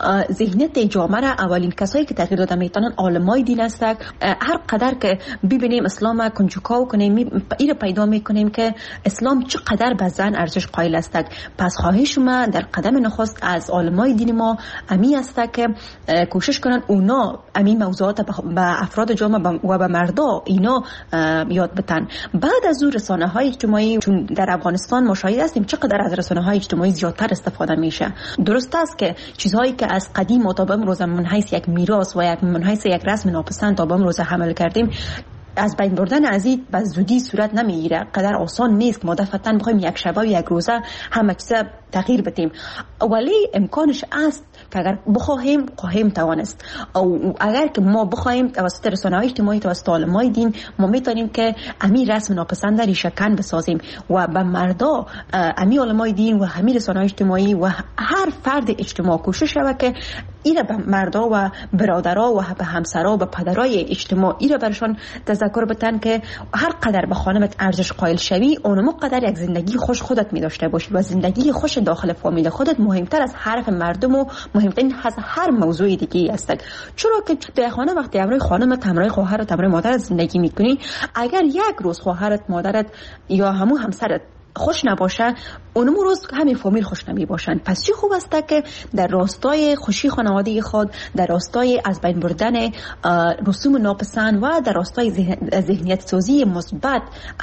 ذهنیت جامعه را اولین کسایی که تغییر داده میتونن علمای دین هستند. هر قدر که ببینیم اسلام کنجکاو کنیم این رو پیدا میکنیم که اسلام چقدر به زن ارزش قائل است. پس خواهش ما در قدم نخست از علمای دین ما امی است که کوشش کنن اونا امی موضوعات به افراد جامعه و به مردا اینا یاد بتن. بعد از اون رسانه های اجتماعی، چون در افغانستان ما شاهد هستیم چقدر از رسانه های اجتماعی زیادتر استفاده میشه. درست است که چیزهایی که از قدیم تا به امروز من حیث یک میراث و یک من حیث یک رسم ناپسند تا به امروز حمل کردیم، از بین بردن از این به زودی صورت نمیگیره. قدر آسان نیست که ما دفعتاً بخوایم یک شب و یک روزه همه چیزا تغییر بدیم، ولی امکانش است که اگر بخواهیم خواهیم توانست. او اگر که ما بخواهیم توسط رسانه‌های اجتماعی، توسط علمای دین، ما میتونیم که امی رسم ناپسند ریشه کن بسازیم و به مردا امی علمای دین و همین رسانه‌های اجتماعی و هر فرد اجتماع کوشش شود که ایره به مردا و برادرها و به همسرها و به پدرای اجتماع ایره برشان تذکر بتن که هر قدر به خانمت ارزش قائل شوی اونم قدر یک زندگی خوش خودت می داشته باشی و زندگی خوش داخل فامیل خودت مهمتر از حرف مردم و مهمتر از هر موضوع دیگه است. چرا که در خانه وقتی همراه خانمت، همراه خواهرت، همراه مادرت زندگی میکنی، اگر یک روز خواهرت، مادرت یا همون همسرت خوش نباشه، اونم روز همین فامیل خوش نمی باشن. پس چی خوب است که در راستای خوشی خانواده خود، در راستای از بین بردن رسوم ناپسند و در راستای ذهنیت سازی مثبت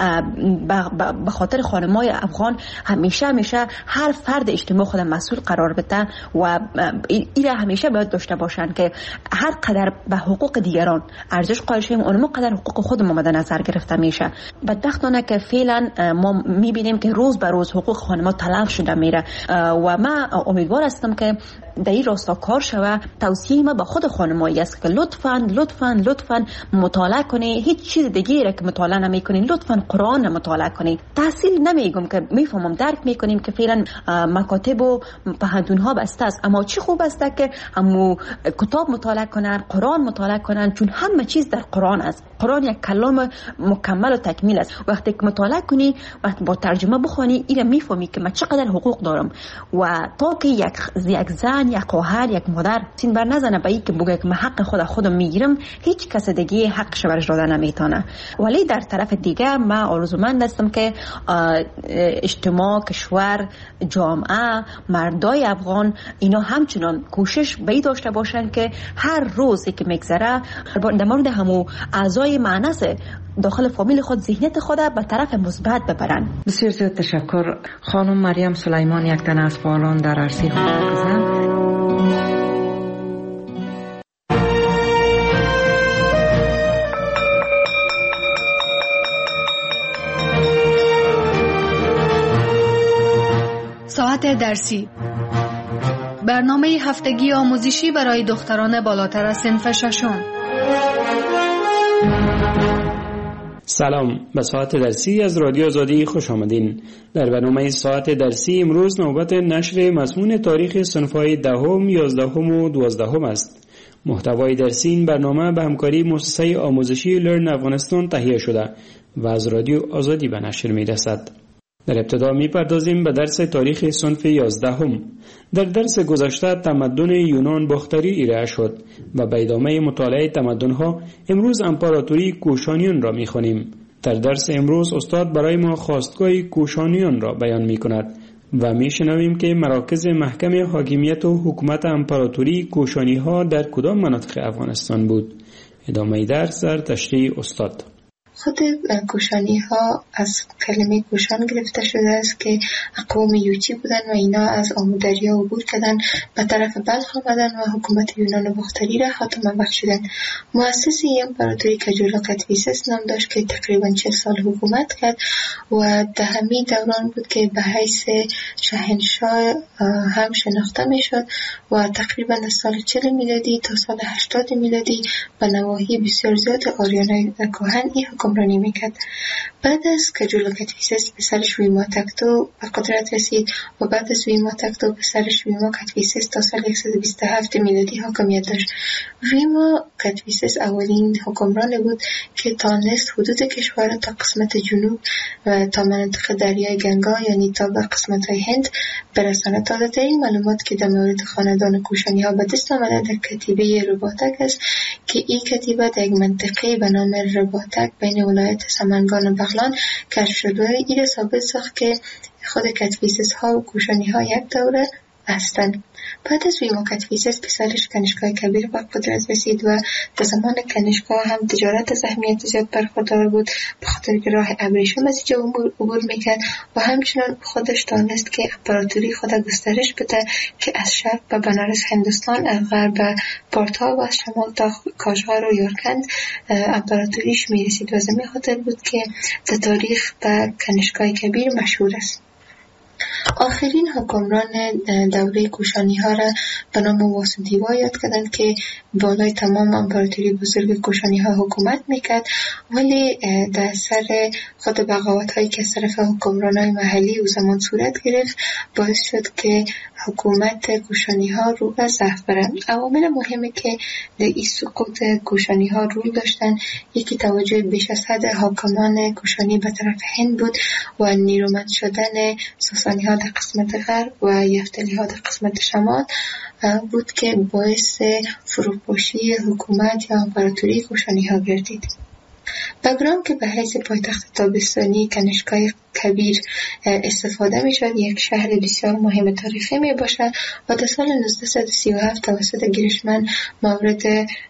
به خاطر خانمای افغان همیشه همیشه هر فرد اجتماع خود مسئول قرار بده و ایره همیشه باید داشته باشن که هر قدر به حقوق دیگران ارزش قائل شویم، اونم قدر حقوق خودمون مد نظر گرفته میشه. بدبختانه که فعلا ما میبینیم که روز به روز حقوق خانم‌ها تلف شده میره و من امیدوار هستم که در این راستا کار شوه. توصیه ما به خود خانمایی است که لطفاً لطفاً لطفاً مطالعه کنید. هیچ چیز دیگه را که مطالعه نمی‌کنید لطفاً قرآن مطالعه کنید. تحصیل نمیگم که میفهمم درک میکنیم که فعلا مکاتب و پهنتون‌ها بسته است، اما چی خوب است که همو کتاب مطالعه کنن، قرآن مطالعه کنن، چون همه چیز در قرآن است. قرآن یک کلام مکمل و تکمیل است. وقتی که مطالعه کنی، وقتی با ترجمه بخونی، اینا میفهمی که من چقدر حقوق دارم و تا که یک یک زن، یک خواهر، یک مادر سین بر نزنه به این که بگه که من حق خود خودم میگیرم، هیچ کس دیگه حقش برش داده نمیتونه. ولی در طرف دیگه من آرزومند هستم که اجتماع، کشور، جامعه، مردای افغان اینا همچنان کوشش به این داشته باشن که هر روزی که میگذره در مورد همو اعضای معنس داخل فامیل خود ذهنیت خود به طرف مثبت ببرن. بسیار زیاد تشکر. خانم مریم سلیمان یک تن از فعالان در عرصه حقوق زن. ساعت درسی، برنامه هفتگی آموزشی برای دختران بالاتر از صنف ششم. سلام، به ساعت درسی از رادیو آزادی خوش آمدین. در برنامه ساعت درسی امروز نوبت نشر مضمون تاریخ صنف‌های دهم، یازدهم و دوازدهم است. محتوای درسی این برنامه به همکاری مؤسسه آموزشی لرن افغانستان تهیه شده و از رادیو آزادی به نشر می‌رسد. در ابتدا می‌پردازیم به درس تاریخ صنف یازدهم. در درس گذشته تمدن یونان باختری ارائه شد و به ادامه مطالعه تمدن‌ها امروز امپراتوری کوشانیان را می‌خوانیم. در درس امروز استاد برای ما خواستگاه کوشانیان را بیان می‌کند و می‌شنویم که مراکز محکم حاکمیت و حکومت امپراتوری کوشانی‌ها در کدام مناطق افغانستان بود. ادامه درس در تشریح استاد. خود کوشانی ها از کلمه کوشان گرفته شده است که اقوام یوچی بودن و اینا از آمودریا عبور کردن به طرف بلخ آمدن و حکومت یونان باختری را خاتمه بخشیدن. مؤسس این امپراتوری کجولا کدفیسس نام داشت که تقریبا چهل سال حکومت کرد و در همین دوران بود که به حیث شاهنشاه هم شناخته می شد و تقریبا از سال چهل میلادی تا سال هشتاد میلادی به نواحی بسیار زیاد آریانای کهن این حکمرانی میکرد. بعد از کجولا کدفیسس پسرش ویما تکتو به قدرت رسید و بعد از ویما تکتو پسرش ویما کدفیسس تا سال صد و بیست و هفت میلادی حاکمیت داشت. ویما کدفیسس اولین حکمران بود که تانست حدود کشور تا قسمت جنوب و تا مناطق دریای گنگا یعنی تا به قسمت های هند برساند. تازه ترین معلومات که در مورد خاندان کوشانی ها به دست آمده در کتیبه رباطک است که این کتیبه در یک منطقه به نام رباطک بین ولایت سمنگان و بغلان کشف شد و این ثابت ساخت که خود کدفیسس ها و کوشانی ها یک دوره هستند. بعد از ویما کدفیسس پسرش کنشگاه کبیر به قدرت رسید و در زمان کنشگاه هم تجارت از اهمیت زیاد برخوردار بود به خاطر که راه ابریشم از اینجا عبور میکرد و همچنان خودش دانست که امپراتوری خود گسترش بده که از شرق به بنارس هندوستان، از غرب به پارتا و از شمال تا کاشغر و یارکند امپراتوریش میرسید و زمین خاطر بود که در تاریخ به کنشگاه کبیر مشهور است. آخرین حکمران دوره کوشانی ها را به نام واسودیوا یاد کردند که بالای تمام امپراتوری بزرگ کوشانی ها حکومت میکرد، ولی در سر خود بغاوت هایی که طرف حکمران های محلی او زمان صورت گرفت باعث شد که حکومت کوشانی ها رو به ضعف برند. عوامل مهمی که در این سقوط کوشانی ها رول داشتن یکی توجه بیش از حد حاکمان کوشانی به طرف هند بود و نیرومند شدن ساسانی ها در قسمت غرب و یفتلی ها در قسمت شمال بود که باعث فروپاشی حکومت یا امپراتوری کوشانی ها گردید. بگرام که به حیث پایتخت تابستانی کنشگاه کبیر استفاده می شد یک شهر بسیار مهم تاریخی می باشد و در سال نوزده سی و هفت توسط گیرشمن مورد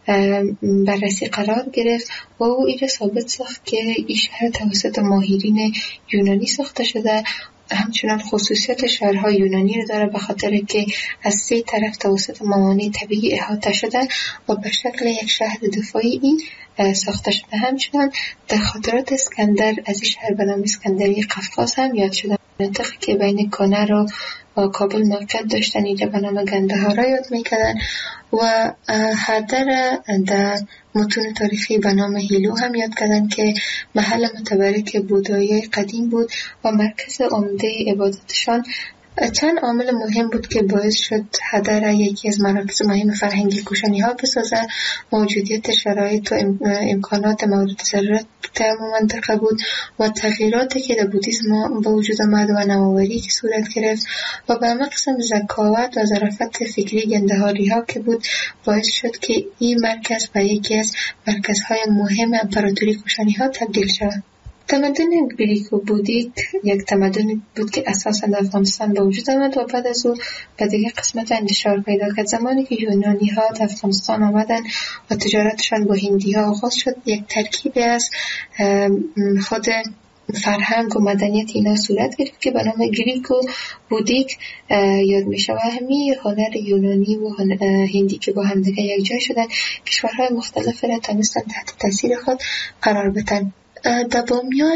بررسی قرار گرفت و او این ثابت ساخت که این شهر توسط ماهرین یونانی ساخته شده. همچنان خصوصیت شهرهای یونانی را داره به خاطر که از سه طرف توسط موانع طبیعی احاطه شده و به شکل یک شهر دفاعی این ساخته شده. همچنان در خاطرات اسکندر از این شهر به نام اسکندری قفقاز هم یاد شده. منطقه که بین کانر و کابل موقعیت داشتن اینجا به نام گندهارا یاد میکردن و هردر در متون تاریخی به نام هیلو هم یاد کردن که محل متبرک بودایی قدیم بود و مرکز عمده عبادتشان. چند عامل مهم بود که باعث شد هدر یکی از مراکز مهم فرهنگی کوشانی ها بسازه. موجودیت شرایط و امکانات مورد ضرورت در منطقه بود و تغییراتی که در بودیسم به وجود آمد و نوآوری که صورت گرفت و به همه قسم ذکاوت و ظرافت فکری گندهاری ها که بود باعث شد که این مرکز به یکی از مرکزهای مهم امپراتوری کوشانی ها تبدیل شد. تمدن گریکو بودیک یک تمدن بود که اساساً در افغانستان به وجود آمد و بعد از او به دیگه قسمت انتشار پیدا کرد. زمانی که یونانی ها در افغانستان آمدن و تجارتشان با هندی ها آغاز شد یک ترکیب از خود فرهنگ و مدنیت اینا صورت گرفت که به نام گریکو بودیک یاد می شود. همین هنر یونانی و هندی که با هم دیگه یک جای شدن کشورهای مختلف را تونستن تحت تاثیر خود قرار بدن. در بامیان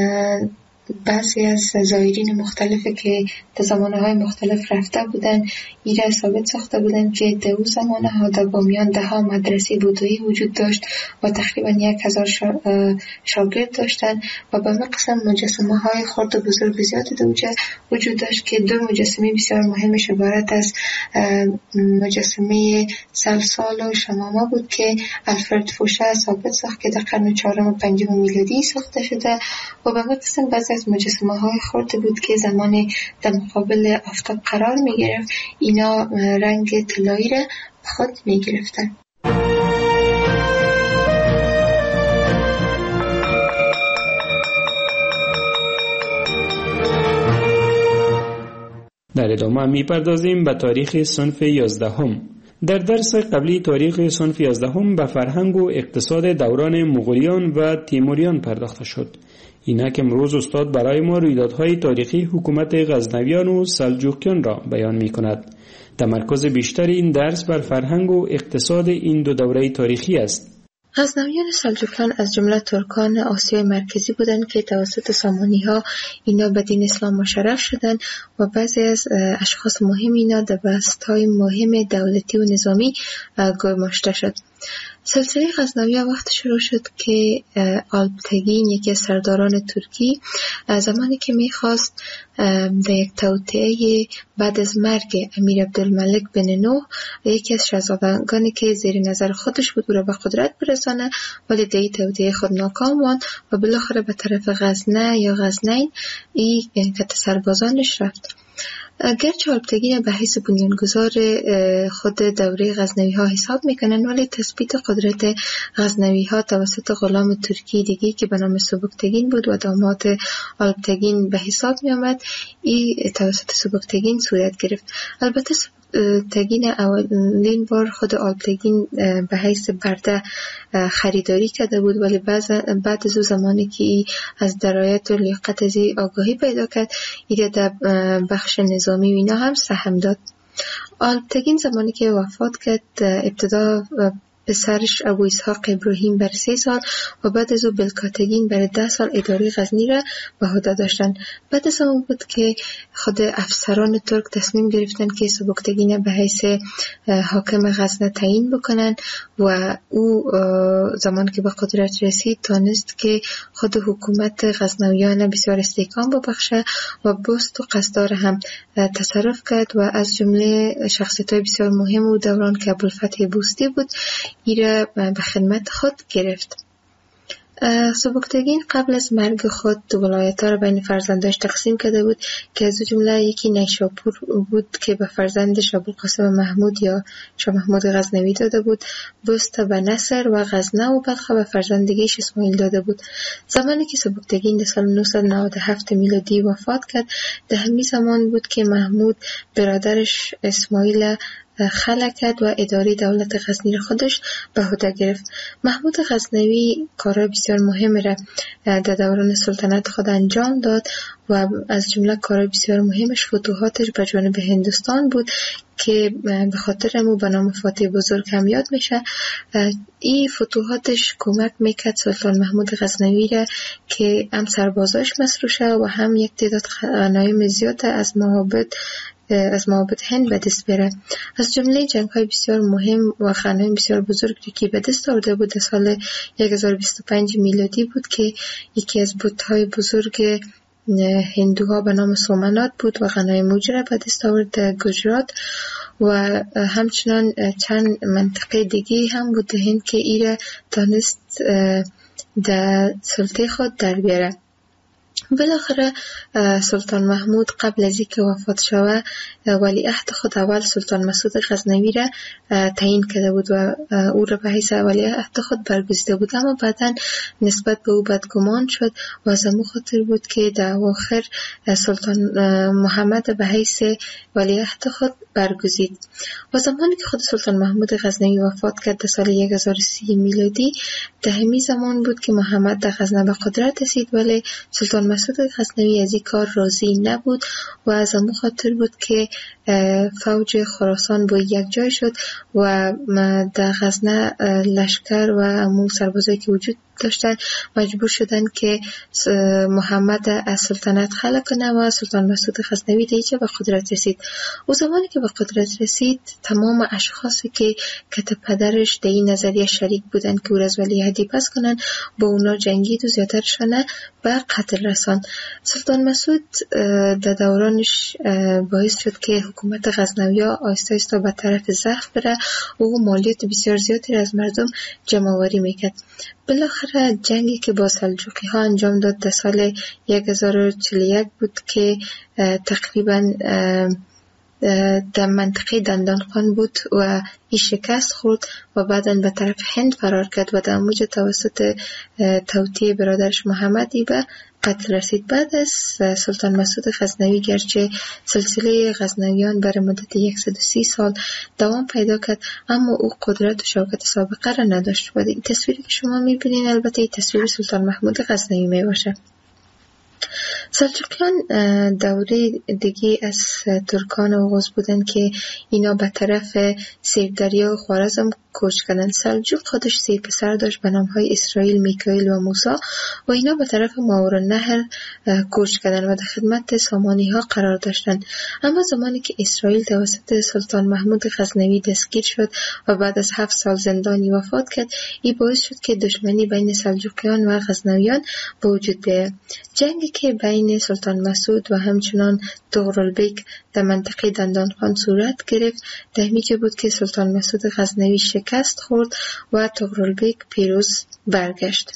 بعضی از زائرین مختلفی که در زمانهای مختلف رفته بودن ایره ثابت ساخته بودن که در اون زمانها در بامیان ده ها مدرسه بودایی وجود داشت و تقریبا یک هزار شاگرد داشتن و به قسم مجسمه های خرد و بزرگ زیادی در اونجا وجود داشت که دو مجسمه بسیار مهمش عبارت از مجسمه سلسال و شمامه بود که الفرد فوشه ثابت ساخت که در قرن چهارم و پنجم میلادی ساخته شده و به قسم بعضی از مجسمه های خرد بود که زمان در مقابل آفتاب قرار می گرفت اینا رنگ طلایی را خود می گرفتن. در ادامه می پردازیم به تاریخ صنف یازدهم. در درس قبلی تاریخ صنف یازدهم به فرهنگ و اقتصاد دوران مغولیان و تیموریان پرداخته شد. اینک امروز استاد برای ما رویدادهای تاریخی حکومت غزنویان و سلجوقیان را بیان می کند. تمرکز بیشتر این درس بر فرهنگ و اقتصاد این دو دوره تاریخی است. غزنویان سلجوقیان از جمله ترکان آسیای مرکزی بودند که توسط سامانی ها اینا به دین اسلام مشرف شدند و بعضی از اشخاص مهم اینا در بست‌های مهم دولتی و نظامی گماشته شد. سلسله غزنویان وقت شروع شد که آلپتگین یکی از سرداران ترکی زمانی که میخواست در یک توطئه بعد از مرگ امیر عبدالملک بن نوح یکی از شاهزادگانی که زیر نظر خودش بود او را به قدرت برسانه، ولی در این توطئه خود ناکام ماند و بالاخره به طرف غزنه یا غزنین این کت سربازانش رفت. گرچه آلپتگین به حیث بنیانگذار خود دوره غزنوی ها حساب میکنن، ولی تثبیت قدرت غزنوی ها توسط غلام ترکی دیگه که به نام سبکتگین بود و داماد آلپتگین به حساب می آمد، این توسط سبکتگین صورت گرفت. البته تگین اولین بار خود آلپتگین به حیث برده خریداری کرده بود، ولی بعد از او زمانی که از درایت و لیاقت از آگاهی پیدا کرد، ایده در بخش نظامی و اینا هم سهم داد. آلپتگین زمانی که وفات کرد ابتدا پسرش ابو اسحاق ابراهیم بر سه سال و بعد از او بلکاتگین بر ده سال اداره غزنی را به عهده داشتند. بعد از اون بود که خود افسران ترک تصمیم گرفتند که سبکتگین به حیث حاکم غزنه تعیین بکنند و او زمانی که به قدرت رسید تانست که خود حکومت غزنویان بسیار استحکام ببخشه و بست و قصدار هم تصرف کرد و از جمله شخصیت‌های بسیار مهم و دوران که ابوالفتح بوستی بود ایره به خدمت خود گرفت. سبکتگین قبل از مرگ خود ولایت‌ها را بین فرزنداش تقسیم کرده بود که از جمله یکی نیشاپور بود که به فرزندش ابوالقاسم محمود یا شاه محمود غزنوی داده بود، بست به نصر و غزنه و بلخ به فرزندگیش اسماعیل داده بود. زمانی که سبکتگین در سال نهصد و نود و هفت میلادی وفات کرد، در همین زمان بود که محمود برادرش اسماعیل خلع کرد و اداره دولت غزنی را خودش به عهده گرفت. محمود غزنوی کارهای بسیار مهم را در دوران سلطنت خود انجام داد و از جمله کارهای بسیار مهمش فتوحاتش به جانب هندوستان بود که به خاطر امو به نام فاتح بزرگ هم یاد میشه. این فتوحاتش کمک میکرد سلطان محمود غزنوی را که هم سربازاش مصروف شه و هم یک تعداد غنایم زیاد از معابد از معابد هند به دست بره. از جمله جنگ های بسیار مهم و غنایم بسیار بزرگی که به دست آورده بود در سال هزار و بیست و پنج میلادی بود که یکی از بت‌های بزرگ هندوها به نام سومنات بود و غنایم موجه به دست آورد در گجرات و همچنان چند منطقه دیگه هم بود در هند که ایره دانست در سلطه خود در بیاره. بالاخره سلطان محمود قبل از اینکه وفات شود ولیعهد خود اول سلطان مسعود غزنوی را تعیین کرده بود و او را به حیث ولیعهد خود برگزیده بود، اما بعدا نسبت به او بدگمان شد و از همون خاطر بود که در اواخر سلطان محمد به حیث ولیعهد خود برگزید. و زمانی که خود سلطان محمود غزنوی وفات کرد در سال هزار و سی میلادی، در همین زمان بود که محمد در غزنه به قدرت رسید، ولی سلطان مسعود غزنوی از این کار راضی نبود و از همون خاطر بود که فوج خراسان با یک جای شد و در غزنه لشکر و همون سربازایی که وجود داشتن مجبور شدن که محمد از سلطنت خلع کنه و سلطان مسعود غزنوی دیگه به قدرت رسید. و زمانی که به قدرت رسید تمام اشخاصی که کت پدرش در این نظریه شریک بودن که او را از ولیعهدی پس کنن با اونا جنگید و زیادرشانه به قتل رساند. سلطان مسعود در دورانش باعث شد که حکومت غزنوی‌ها آهسته آهسته به طرف ضعف بره و او مالیات بسیار زیادی از مردم جمع آوری میکرد. بالاخره جنگی که با سلجوقی ها انجام داد در سال هزار و چهل و یک بود که تقریبا در منطقه دندانقان بود و این شکست خورد و بعداً به طرف هند فرار کرد و در موج توسط توطئه برادرش محمدی به قتل رسید. بعد از سلطان مسعود غزنوی گرچه سلسله غزنویان برای مدت صد و سی سال دوام پیدا کرد، اما او قدرت و شوکت سابقه را نداشت. و این تصویری که شما میبینید البته این تصویر سلطان محمود غزنوی میباشه. سلجوقیان دوره دیگه از ترکان اوغوز بودن که اینا به طرف سیب دریا و خوارزم کوچ کردن. سلجوق خودش سه پسر داشت به نامهای اسرائیل، میکائیل و موسی و اینا به طرف ماورالنهر کوچ کردن و در خدمت سامانی ها قرار داشتند. اما زمانی که اسرائیل توسط سلطان محمود غزنوی دستگیر شد و بعد از هفت سال زندانی وفات کرد، این باعث شد که دشمنی بین سلجوقیان و غزنویان به وجود بیاید. جنگی که بین سلطان مسعود و همچنان طغرلبیک در منطقه دندانخان صورت گرفت، در همینجا بود که سلطان مسعود غزنوی شکست خورد و طغرلبیک پیروز برگشت.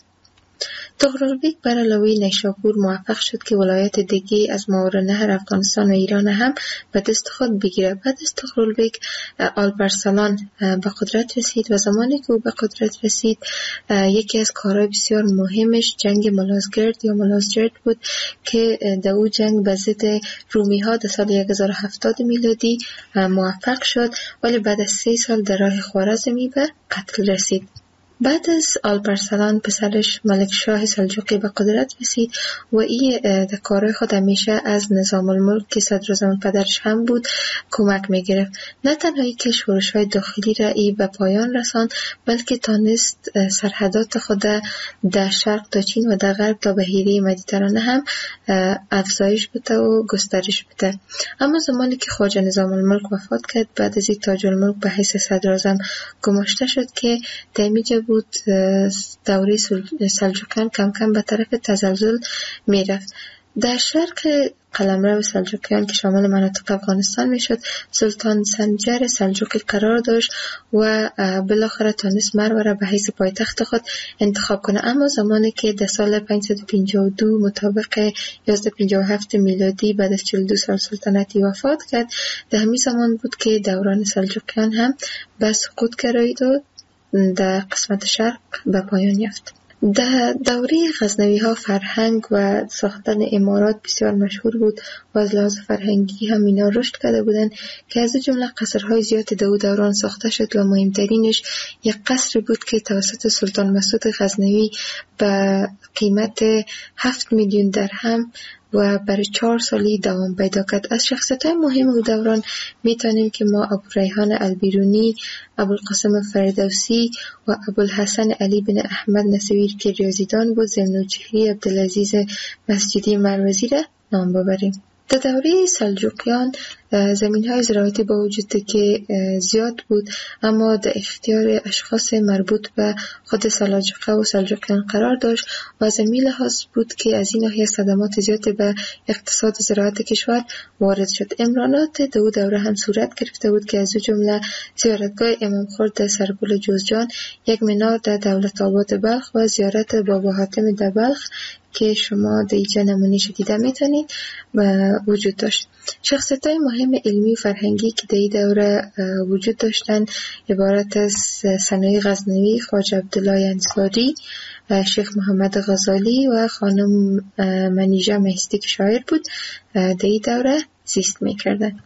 طغرلبیک بر علاوه نیشابور موفق شد که ولایت دیگه از ماورالنهر افغانستان و ایران هم به دست خود بگیره. بعد از طغرلبیک آلپارسلان به قدرت رسید و زمانی که او به قدرت رسید یکی از کارهای بسیار مهمش جنگ ملازگرد یا ملازجرد بود که در او جنگ به ضد رومی ها در سال هزار و هفتاد میلادی موفق شد، ولی بعد از سه سال در راه خوارزمی به قتل رسید. بعد از آلپارسلان پسرش ملک شاه سلجوقی به قدرت رسید و این در کارهای خود همیشه از نظام الملک که صدراعظم پدرش هم بود کمک میگرفت. نه تنهایی که شورش‌های داخلی را ای به پایان رساند، بلکه تانست سرحدات خود در شرق تا چین و در غرب تا بحیره مدیترانه هم افزایش بده و گسترش بده. اما زمانی که خواجه نظام الملک وفات کرد، بعد از این تاج الملک به حیث صدراعظم گماشته شد که دمیجه بود دوره سلجوقیان کم کم به طرف تزلزل می رفت. در شرق قلمرو سلجوقیان که شامل مناطق افغانستان می شد، سلطان سنجر سلجوقی قرار داشت و بالاخره تانست مرو را به حیث پایتخت خود انتخاب کنه. اما زمانی که در سال پانصد و پنجاه و دو مطابق یازده پنجاه و هفت میلادی بعد از چهل و دو سال سلطنتی وفات کرد، در همین زمان بود که دوران سلجوقیان هم به سقوط گرایید و در قسمت شرق به پایان یافت. در دوره غزنوی ها فرهنگ و ساختن امارات بسیار مشهور بود و از لحاظ فرهنگی هم اینا رشد کرده بودند که از جمله قصرهای زیاد در دوران ساخته شد و مهمترینش یک قصر بود که توسط سلطان مسعود غزنوی به قیمت هفت میلیون درهم و برای چهار سالی دوام پیدا کرد. از شخصیت‌های مهم او دوران میتونیم که ما ابوریحان البیرونی، ابوالقاسم فردوسی و ابوالحسن علی بن احمد نصیر که ریاضیدان بود، ذوالنوجهی عبدالعزیز مسجدی مروزی را نام ببریم. در دوره سلجوقیان زمین‌های زراعتی با وجود که زیاد بود، اما در اختیار اشخاص مربوط به خود سلاجقه و سلجوقیان قرار داشت و از این لحاظ بود که از این ناحیه صدمات زیاد به اقتصاد زراعت کشور وارد شد. امرانات دو دوره هم صورت گرفته بود که از جمله زیارتگاه امام خورد در سرپل جوزجان، یک منار در دولت آباد بلخ و زیارت بابا حاتم در بلخ که شما در اینجا نمونه‌اش دیده میتونید وجود داشت. شخصیت‌های مهم علمی و فرهنگی که در این دوره وجود داشتند عبارت از ثنایی غزنوی، خواجه عبدالله انصاری، شیخ محمد غزالی و خانم منیژه مهستی که شاعر بود در این دوره زیست میکردند.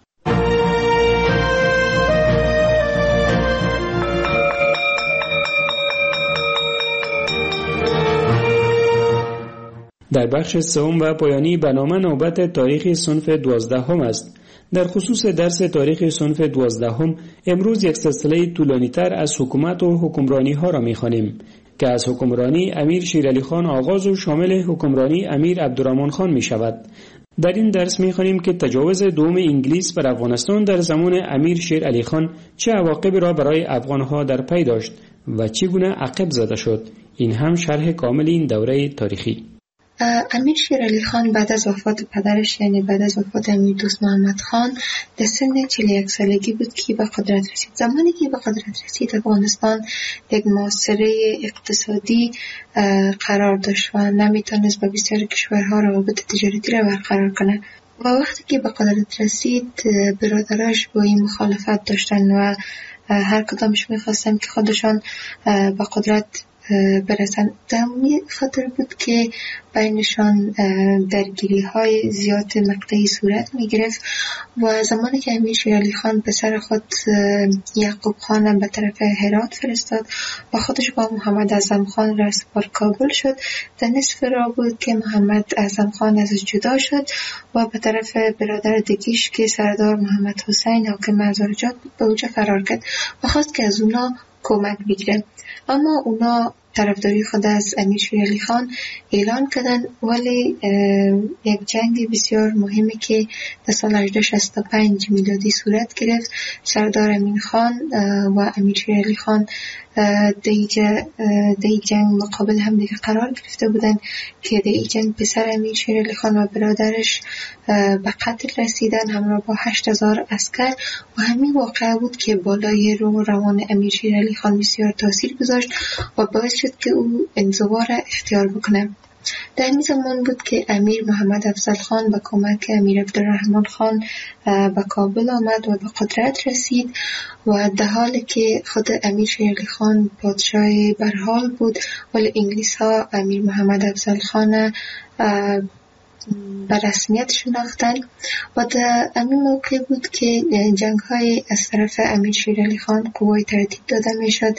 در بخش سوم و پایانی برنامه نوبت تاریخ صنف دوازدهم است. در خصوص درس تاریخ صنف دوازدهم امروز یک سلسله طولانی‌تر از حکومت و حکمرانی ها را می‌خوانیم که از حکمرانی امیر شیر علی خان آغاز و شامل حکمرانی امیر عبدالرحمن خان می شود. در این درس می‌خوانیم که تجاوز دوم انگلیس بر افغانستان در زمان امیر شیر علی خان چه عواقبی را برای افغان‌ها در پی داشت و چگونه عقب زده شد. این هم شرح کامل این دوره تاریخی. امیر شیر علی خان بعد از وفات پدرش، یعنی بعد از وفات امیر دوست محمد خان، در سن چهل و یک سالگی بود که به قدرت رسید. زمانی که به قدرت رسید افغانستان یک معاصره اقتصادی قرار داشت و نمیتونست با بسیار کشورها روابط تجارتی را برقرار کنه و وقتی که به قدرت رسید برادراش با این مخالفت داشتن و هر کدامش میخواستن که خودشان به قدرت برسن. دمی خاطر بود که بینشان درگیری های زیاد مقطعی صورت می گرفت و زمانی که امیر شیر علی خان پسر خود یعقوب خان به طرف هرات فرستاد و خودش با محمد اعظم خان را سپار کابل شد، در نصف راه بود که محمد اعظم خان ازش جدا شد و به طرف برادر دگیش که سردار محمد حسین حاکم ازارجاد به اوجه فرار کرد و خواست که از اونا کمک بگیره، اما اونا طرفداری خود از امیر شیر علی خان اعلان کردن. ولی یک جنگ بسیار مهمی که در سال هجده شصت و پنج میلادی صورت گرفت، سردار امین خان و امیر شیر علی خان در این جنگ مقابل هم دیگه قرار گرفته بودن که در این جنگ پسر امیر شیر علی خان و برادرش به قتل رسیدن همراه با هشت هزار عسکر و همین واقعه بود که بالای روح و روان امیر شیر علی خان بسیار تاثیر گذاشت و باعث شد که او انزوا را اختیار بکنه. در این زمان بود که امیر محمد افضل خان با کمک امیر عبدالرحمن خان به کابل آمد و به قدرت رسید و در حالی که خود امیر شیر علی خان پادشاه برحال بود، ولی انگلیس ها امیر محمد افضل خان به رسمیت شناختن و در همین موقع بود که جنگ های از طرف امیر شیر علی خان قوای ترتیب داده می شد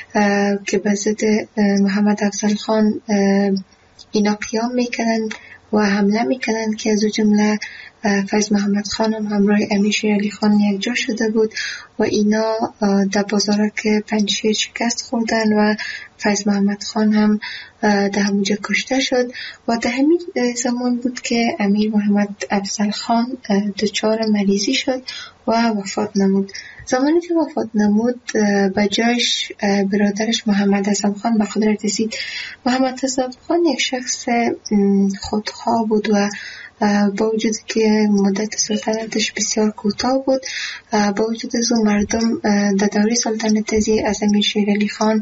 که به ضد محمد افضل خان اینا قیام میکنن و حمله میکنن که از جمله فیض محمد خان هم همراه امیر شیر علی خان یک جا شده بود و اینا در بازارک پنجشیر شکست خوردن و فیض محمد خان هم در همونجا کشته شد و در همین زمان بود که امیر محمد افضل خان دچار مریضی شد و وفات نمود. زمانی که وفات نمود به جایش برادرش محمد اعظم خان به قدرت رسید. محمد اعظم خان یک شخص خودخواه بود و با وجود که مدت سلطنتش بسیار کوتاه بود، با وجود از اون مردم در دوره سلطنتی از امیر شیر علی خان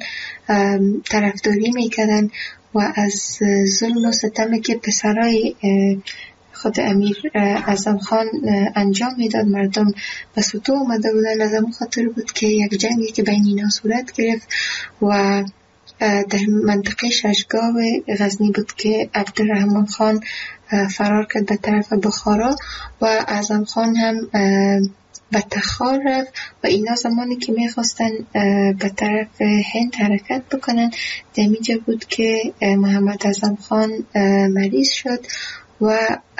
طرفداری میکردن و از ظلم و ستمی که پسرای خود امیر اعظم خان انجام میداد مردم به سطو آمده بودن. از اون خاطر بود که یک جنگی که بین اینا صورت گرفت و در منطقه ششگاه غزنی بود که عبدالرحمن خان فرار کرد به طرف بخارا و اعظم خان هم به تخار رفت و اینا زمانی که میخواستن به طرف هند حرکت بکنن در اینجا بود که محمد اعظم خان مریض شد و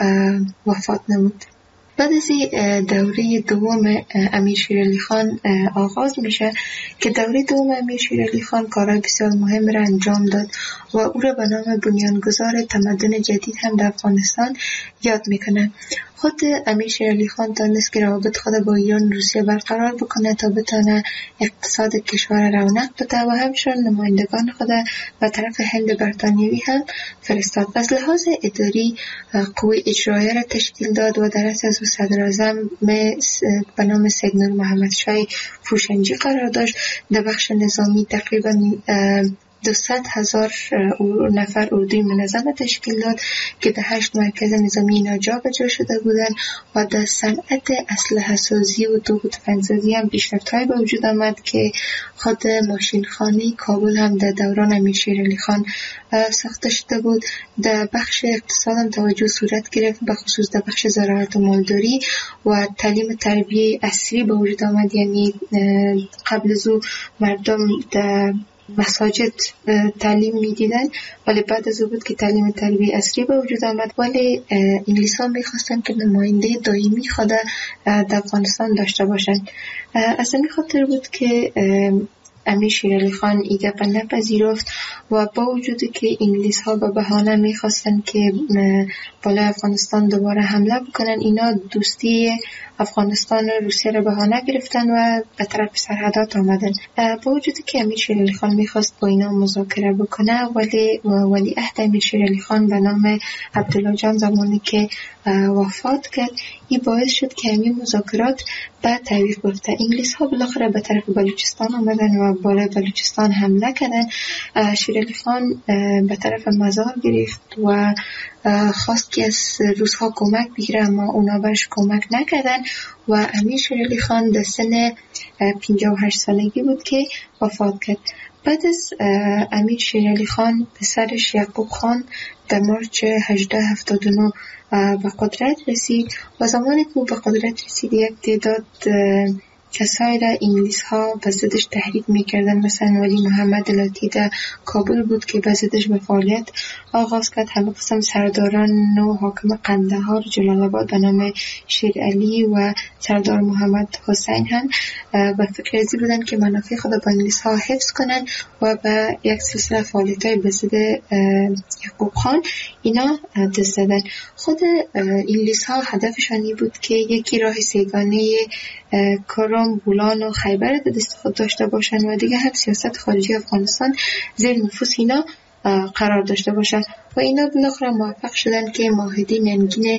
وفات نمود. بعد از دوره دوم امیر شیر علی خان آغاز میشه که دوره دوم امیر شیر علی خان کارهای بسیار مهم را انجام داد و او را به نام بنیانگذار تمدن جدید هم در افغانستان یاد میکنه. خود امیر شیر علی خان دانست که روابط خود با ایران روسیه برقرار بکنه تا بتونه اقتصاد کشور رونق بده و همچنین نمایندگان خود به طرف هند برطانیوی هم فرستاد. از لحاظ اداری قوه اجرایی را تشکیل داد و در اصل از صدراعظم به نام سید نور محمد شاه فوشنجی قرار داشت. در بخش نظامی تقریبا دویست هزار نفر اردوی منظم تشکیل داد که در هشت مرکز نظامی اینا جا به جا شده بودند و در صنعت اسلحه سازی و توپ تفنگ‌سازی هم پیشرفت‌های به وجود آمد که خود ماشینخانه کابل هم در دوران امیر شیر علی خان ساخته شده بود. در بخش اقتصاد هم توجه صورت گرفت، به خصوص در بخش زراعت و مالداری و تعلیم تربیه عصری به وجود آمد. یعنی قبل از او مردم در مساجد تعلیم میدیدن ولی بعد از او بود که تعلیم تربیه عصری به وجود آمد. ولی انگلیس ها میخواستن که نماینده دائمی خود در افغانستان داشته باشن. از این خاطر بود که امیر شیر علی خان این گپ نپذیرفت و با وجودی که انگلیس ها به بهانه میخواستن که بالای افغانستان دوباره حمله بکنن، اینا دوستی افغانستان و روسیه را بهانه گرفتن و به طرف سرحدات آمدن. با وجودی که امیر شیر علی خان میخواست با اینا مذاکره بکنه ولی ولی عهد امیر شیر علی خان به نام عبدالله جان زمانی که وفات کرد، این باعث شد که همین مذاکرات به تعویق بیفته. انگلیس ها بالاخره به طرف بلوچستان آمدن و بالای بلوچستان حمله کردن. شیر علی خان به طرف مزار گرفت و خواست که از روس‌ها کمک بگیره اما اونا برش کمک نکردن و امیر شیر علی خان در سن پنجاه و هشت سالگی بود که وفات کرد. بعد از امیر شیر علی خان پسرش یعقوب خان در مارچ هجده هفتاد و نه به قدرت رسید و زمانی که او به قدرت رسید یک تعداد کسایی را انگلیس ها به ضدش تحریک میکردن. مثلا ولی محمد لاتی در کابل بود که به ضدش به فعالیت آغاز کرد. همه قسم سرداران و حاکم قندهار جلال آباد به نام شیر علی و سردار محمد حسین هم به فکر ازی بودن که منافع خود با انگلیس ها حفظ کنن و به یک سلسله فعالیت های به ضد یعقوب خان اینا دست زدن. خود انگلیس ها هدفشان بود که یکی راه سیگانه کرم، بولان و خیبر در دست خود داشته باشند و دیگه هم سیاست خارجی افغانستان زیر نفوذ اینا قرار داشته باشد و اینا بالاخره موفق شدن که معاهده ننگین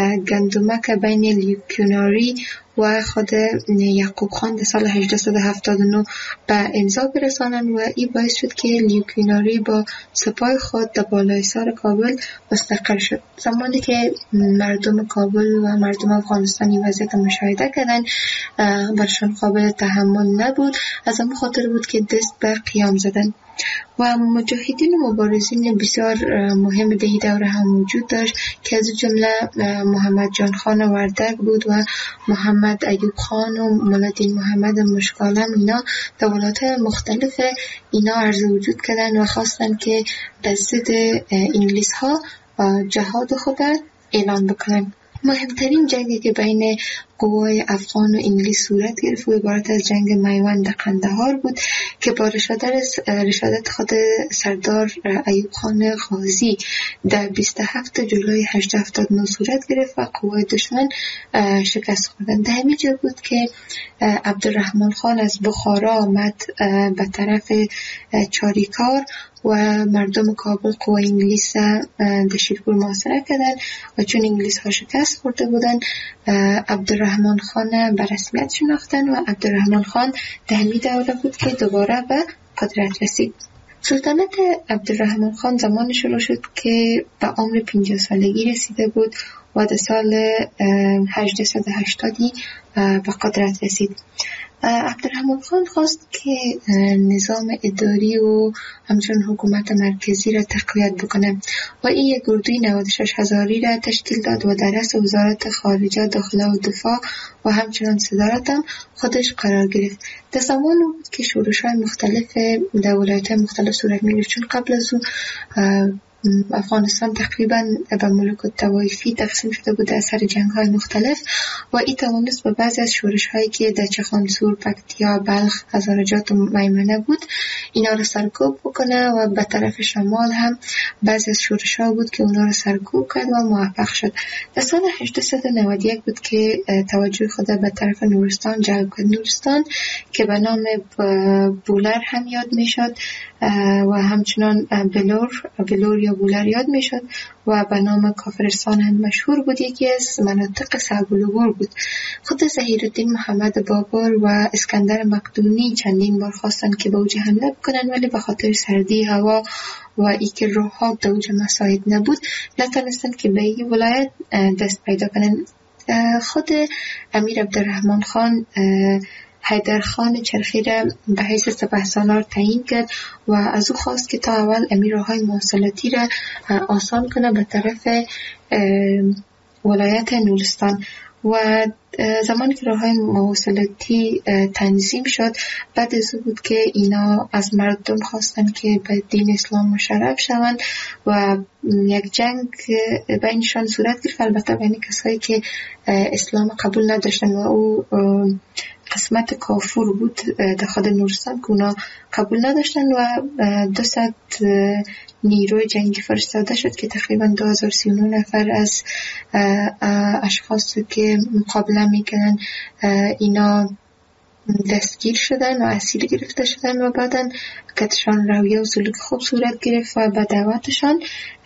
گندمک بین لیوکیوناری و خود یعقوب خان در سال هجده هفتاد و نه به امضا برسانند و این باعث شد که لیوکیوناری با سپاه خود در بالای سر کابل مستقر شد. زمانی که مردم کابل و مردم افغانستانی وضعیت مشاهده کردن برشان قابل تحمل نبود، از همون خاطر بود که دست به قیام زدن و مجاهدین و مبارزین بسیار مهم در این دوره هم وجود داشت که از جمله محمد جان خان وردک بود و محمد ایوب خان و مولادین محمد مشکالم. اینا در ولایت‌های مختلف اینا عرض وجود کردن و خواستن که به ضد انگلیس ها جهاد خود اعلان بکنن. مهمترین جنگی که بین قوای افغان و انگلیس صورت گرفت و عبارت از جنگ میوند قندهار بود که با رشادت خود سردار ایوب خان غازی در بیست و هفتم جولای هجده هفتاد و نه صورت گرفت و قوای دشمن شکست خوردند. در همین جا بود که عبدالرحمن خان از بخارا آمد به طرف چاریکار و مردم کابل قوای انگلیس در شیرپور محاصره کردند و چون انگلیس ها شکست خورده بودند عبدالرحمن خان به رسمیت شناختن و عبدالرحمن خان در همین دوره بود که دوباره به قدرت رسید. سلطنت عبدالرحمن خان زمان شروع شد که به عمر پنجاه سالگی رسیده بود و در سال هجده هشتادی به قدرت رسید. عبدالرحمن خان خواست که نظام اداری و همچنین حکومت مرکزی را تقویت بکنه و این یک گروه نود و شش هزاری را تشکیل داد و در رأس وزارت خارجه، داخله و دفاع و همچنین صدارت هم خودش قرار گرفت. در زمان بود که شورش‌های مختلف در ولایت‌های مختلف صورت می‌گرفت، چون قبل از او افغانستان تقریبا به ملوک الطوایفی تقسیم شده بود در سر جنگ‌های مختلف و این توانست به بعضی از شورش‌هایی که در چخانسور، پکتیا، بلخ، هزارجات و میمنه بود اینا رو سرکوب بکنه و به طرف شمال هم بعضی از شورش‌ها بود که اونا رو سرکوب کرد و موفق شد. در سال هجده و نود و یک بود که توجه خود به طرف نورستان جلب کرد. نورستان که به نام بولر هم یاد میشد و همچنان بلور بلور یا بولر یاد میشد و به نام کافرستان هم مشهور بود. یکی از مناطق صعب العبور بود. خود ظهیرالدین محمد بابر و اسکندر مقدونی چندین بار خواستن که به اوجه حمله بکنن، ولی به خاطر سردی هوا و ای که روحات در اوجه مساعد نبود نتونستن که به این ولایت دست پیدا کنن. خود امیر عبدالرحمن خان حیدر خان چرخی را به حیث سپهسالار تعیین کرد و از او خواست که تا اول امیرهای مواصلاتی را آسان کنه به طرف ولایت نورستان و زمانی که راههای مواصلاتی تنظیم شد بعد از او بود که اینا از مردم خواستن که به دین اسلام مشرف شوند و یک جنگ بینشان صورت گرفت، البته بین کسایی که اسلام قبول نداشتن و او قسمت کافور بود در خود نورستان که اونا قبول نداشتن و دو صد نیروی جنگی فرستاده شد که تقریبا دو هزار و سی و نه نفر از اشخاص که مقابله میکنن اینا دستگیر شدن و اسیر گرفته شدن و بعداً کتشان رویه و سلوک خوب صورت گرفت و به دعوتشان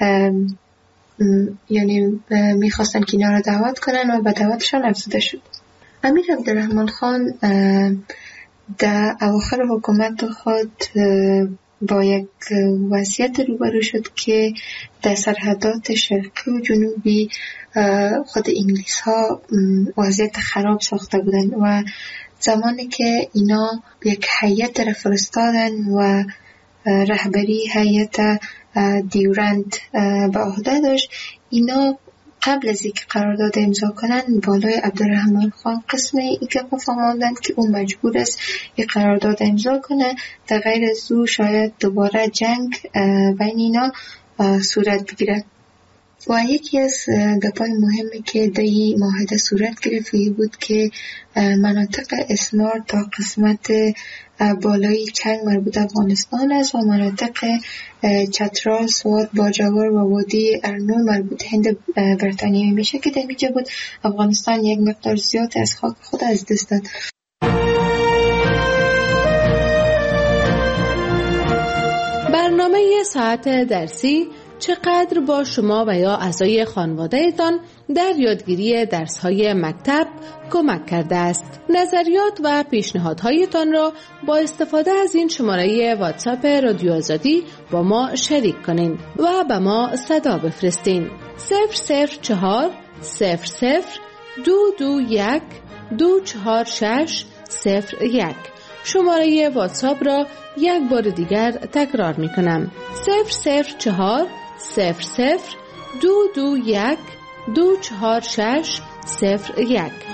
یعنی میخواستن که اینا را دعوت کنن و به دعوتشان افزوده شد. امیر عبدالرحمن خان در اواخر حکومت خود با یک وضعیت روبرو شد که در سرحدات شرقی و جنوبی خود انگلیس ها وضعیت خراب ساخته بودند و زمانی که اینا یک هیئت را فرستادن و رهبری هیئت دیورند به عهده داشت. اینا قبل از اینکه قرارداد امضا کنن بالای عبدالرحمن خان قسم ای که فهماندن که اون مجبور است این قرارداد امضا کنه، در غیر از او شاید دوباره جنگ بین اینا صورت بگیره. و یکی از گپای مهمی که در این معاهده صورت گرفت بود که مناطق اسمار تا قسمت بالای چنگ مربوط افغانستان است و مناطق چترال، سوات، باجوار و وادی ارنو مربوط هند بریتانیایی میشه که در اینجا بود افغانستان یک مقدار زیاد از خاک خود از دست داد. برنامه ساعت درسی چقدر با شما و یا اعضای خانواده‌تان در یادگیری درس‌های مکتب کمک کرده است. نظریات و پیشنهادهایتان را با استفاده از این شماره واتساپ رادیو آزادی با ما شریک کنین و به ما صدا بفرستین. صفر صفر چهار صفر صفر دو دو یک دو چهار شش صفر یک. شماره واتساپ را یک بار دیگر تکرار می کنم. صفر صفر چهار صفر صفر دو دو یک دو چهار شش صفر یک.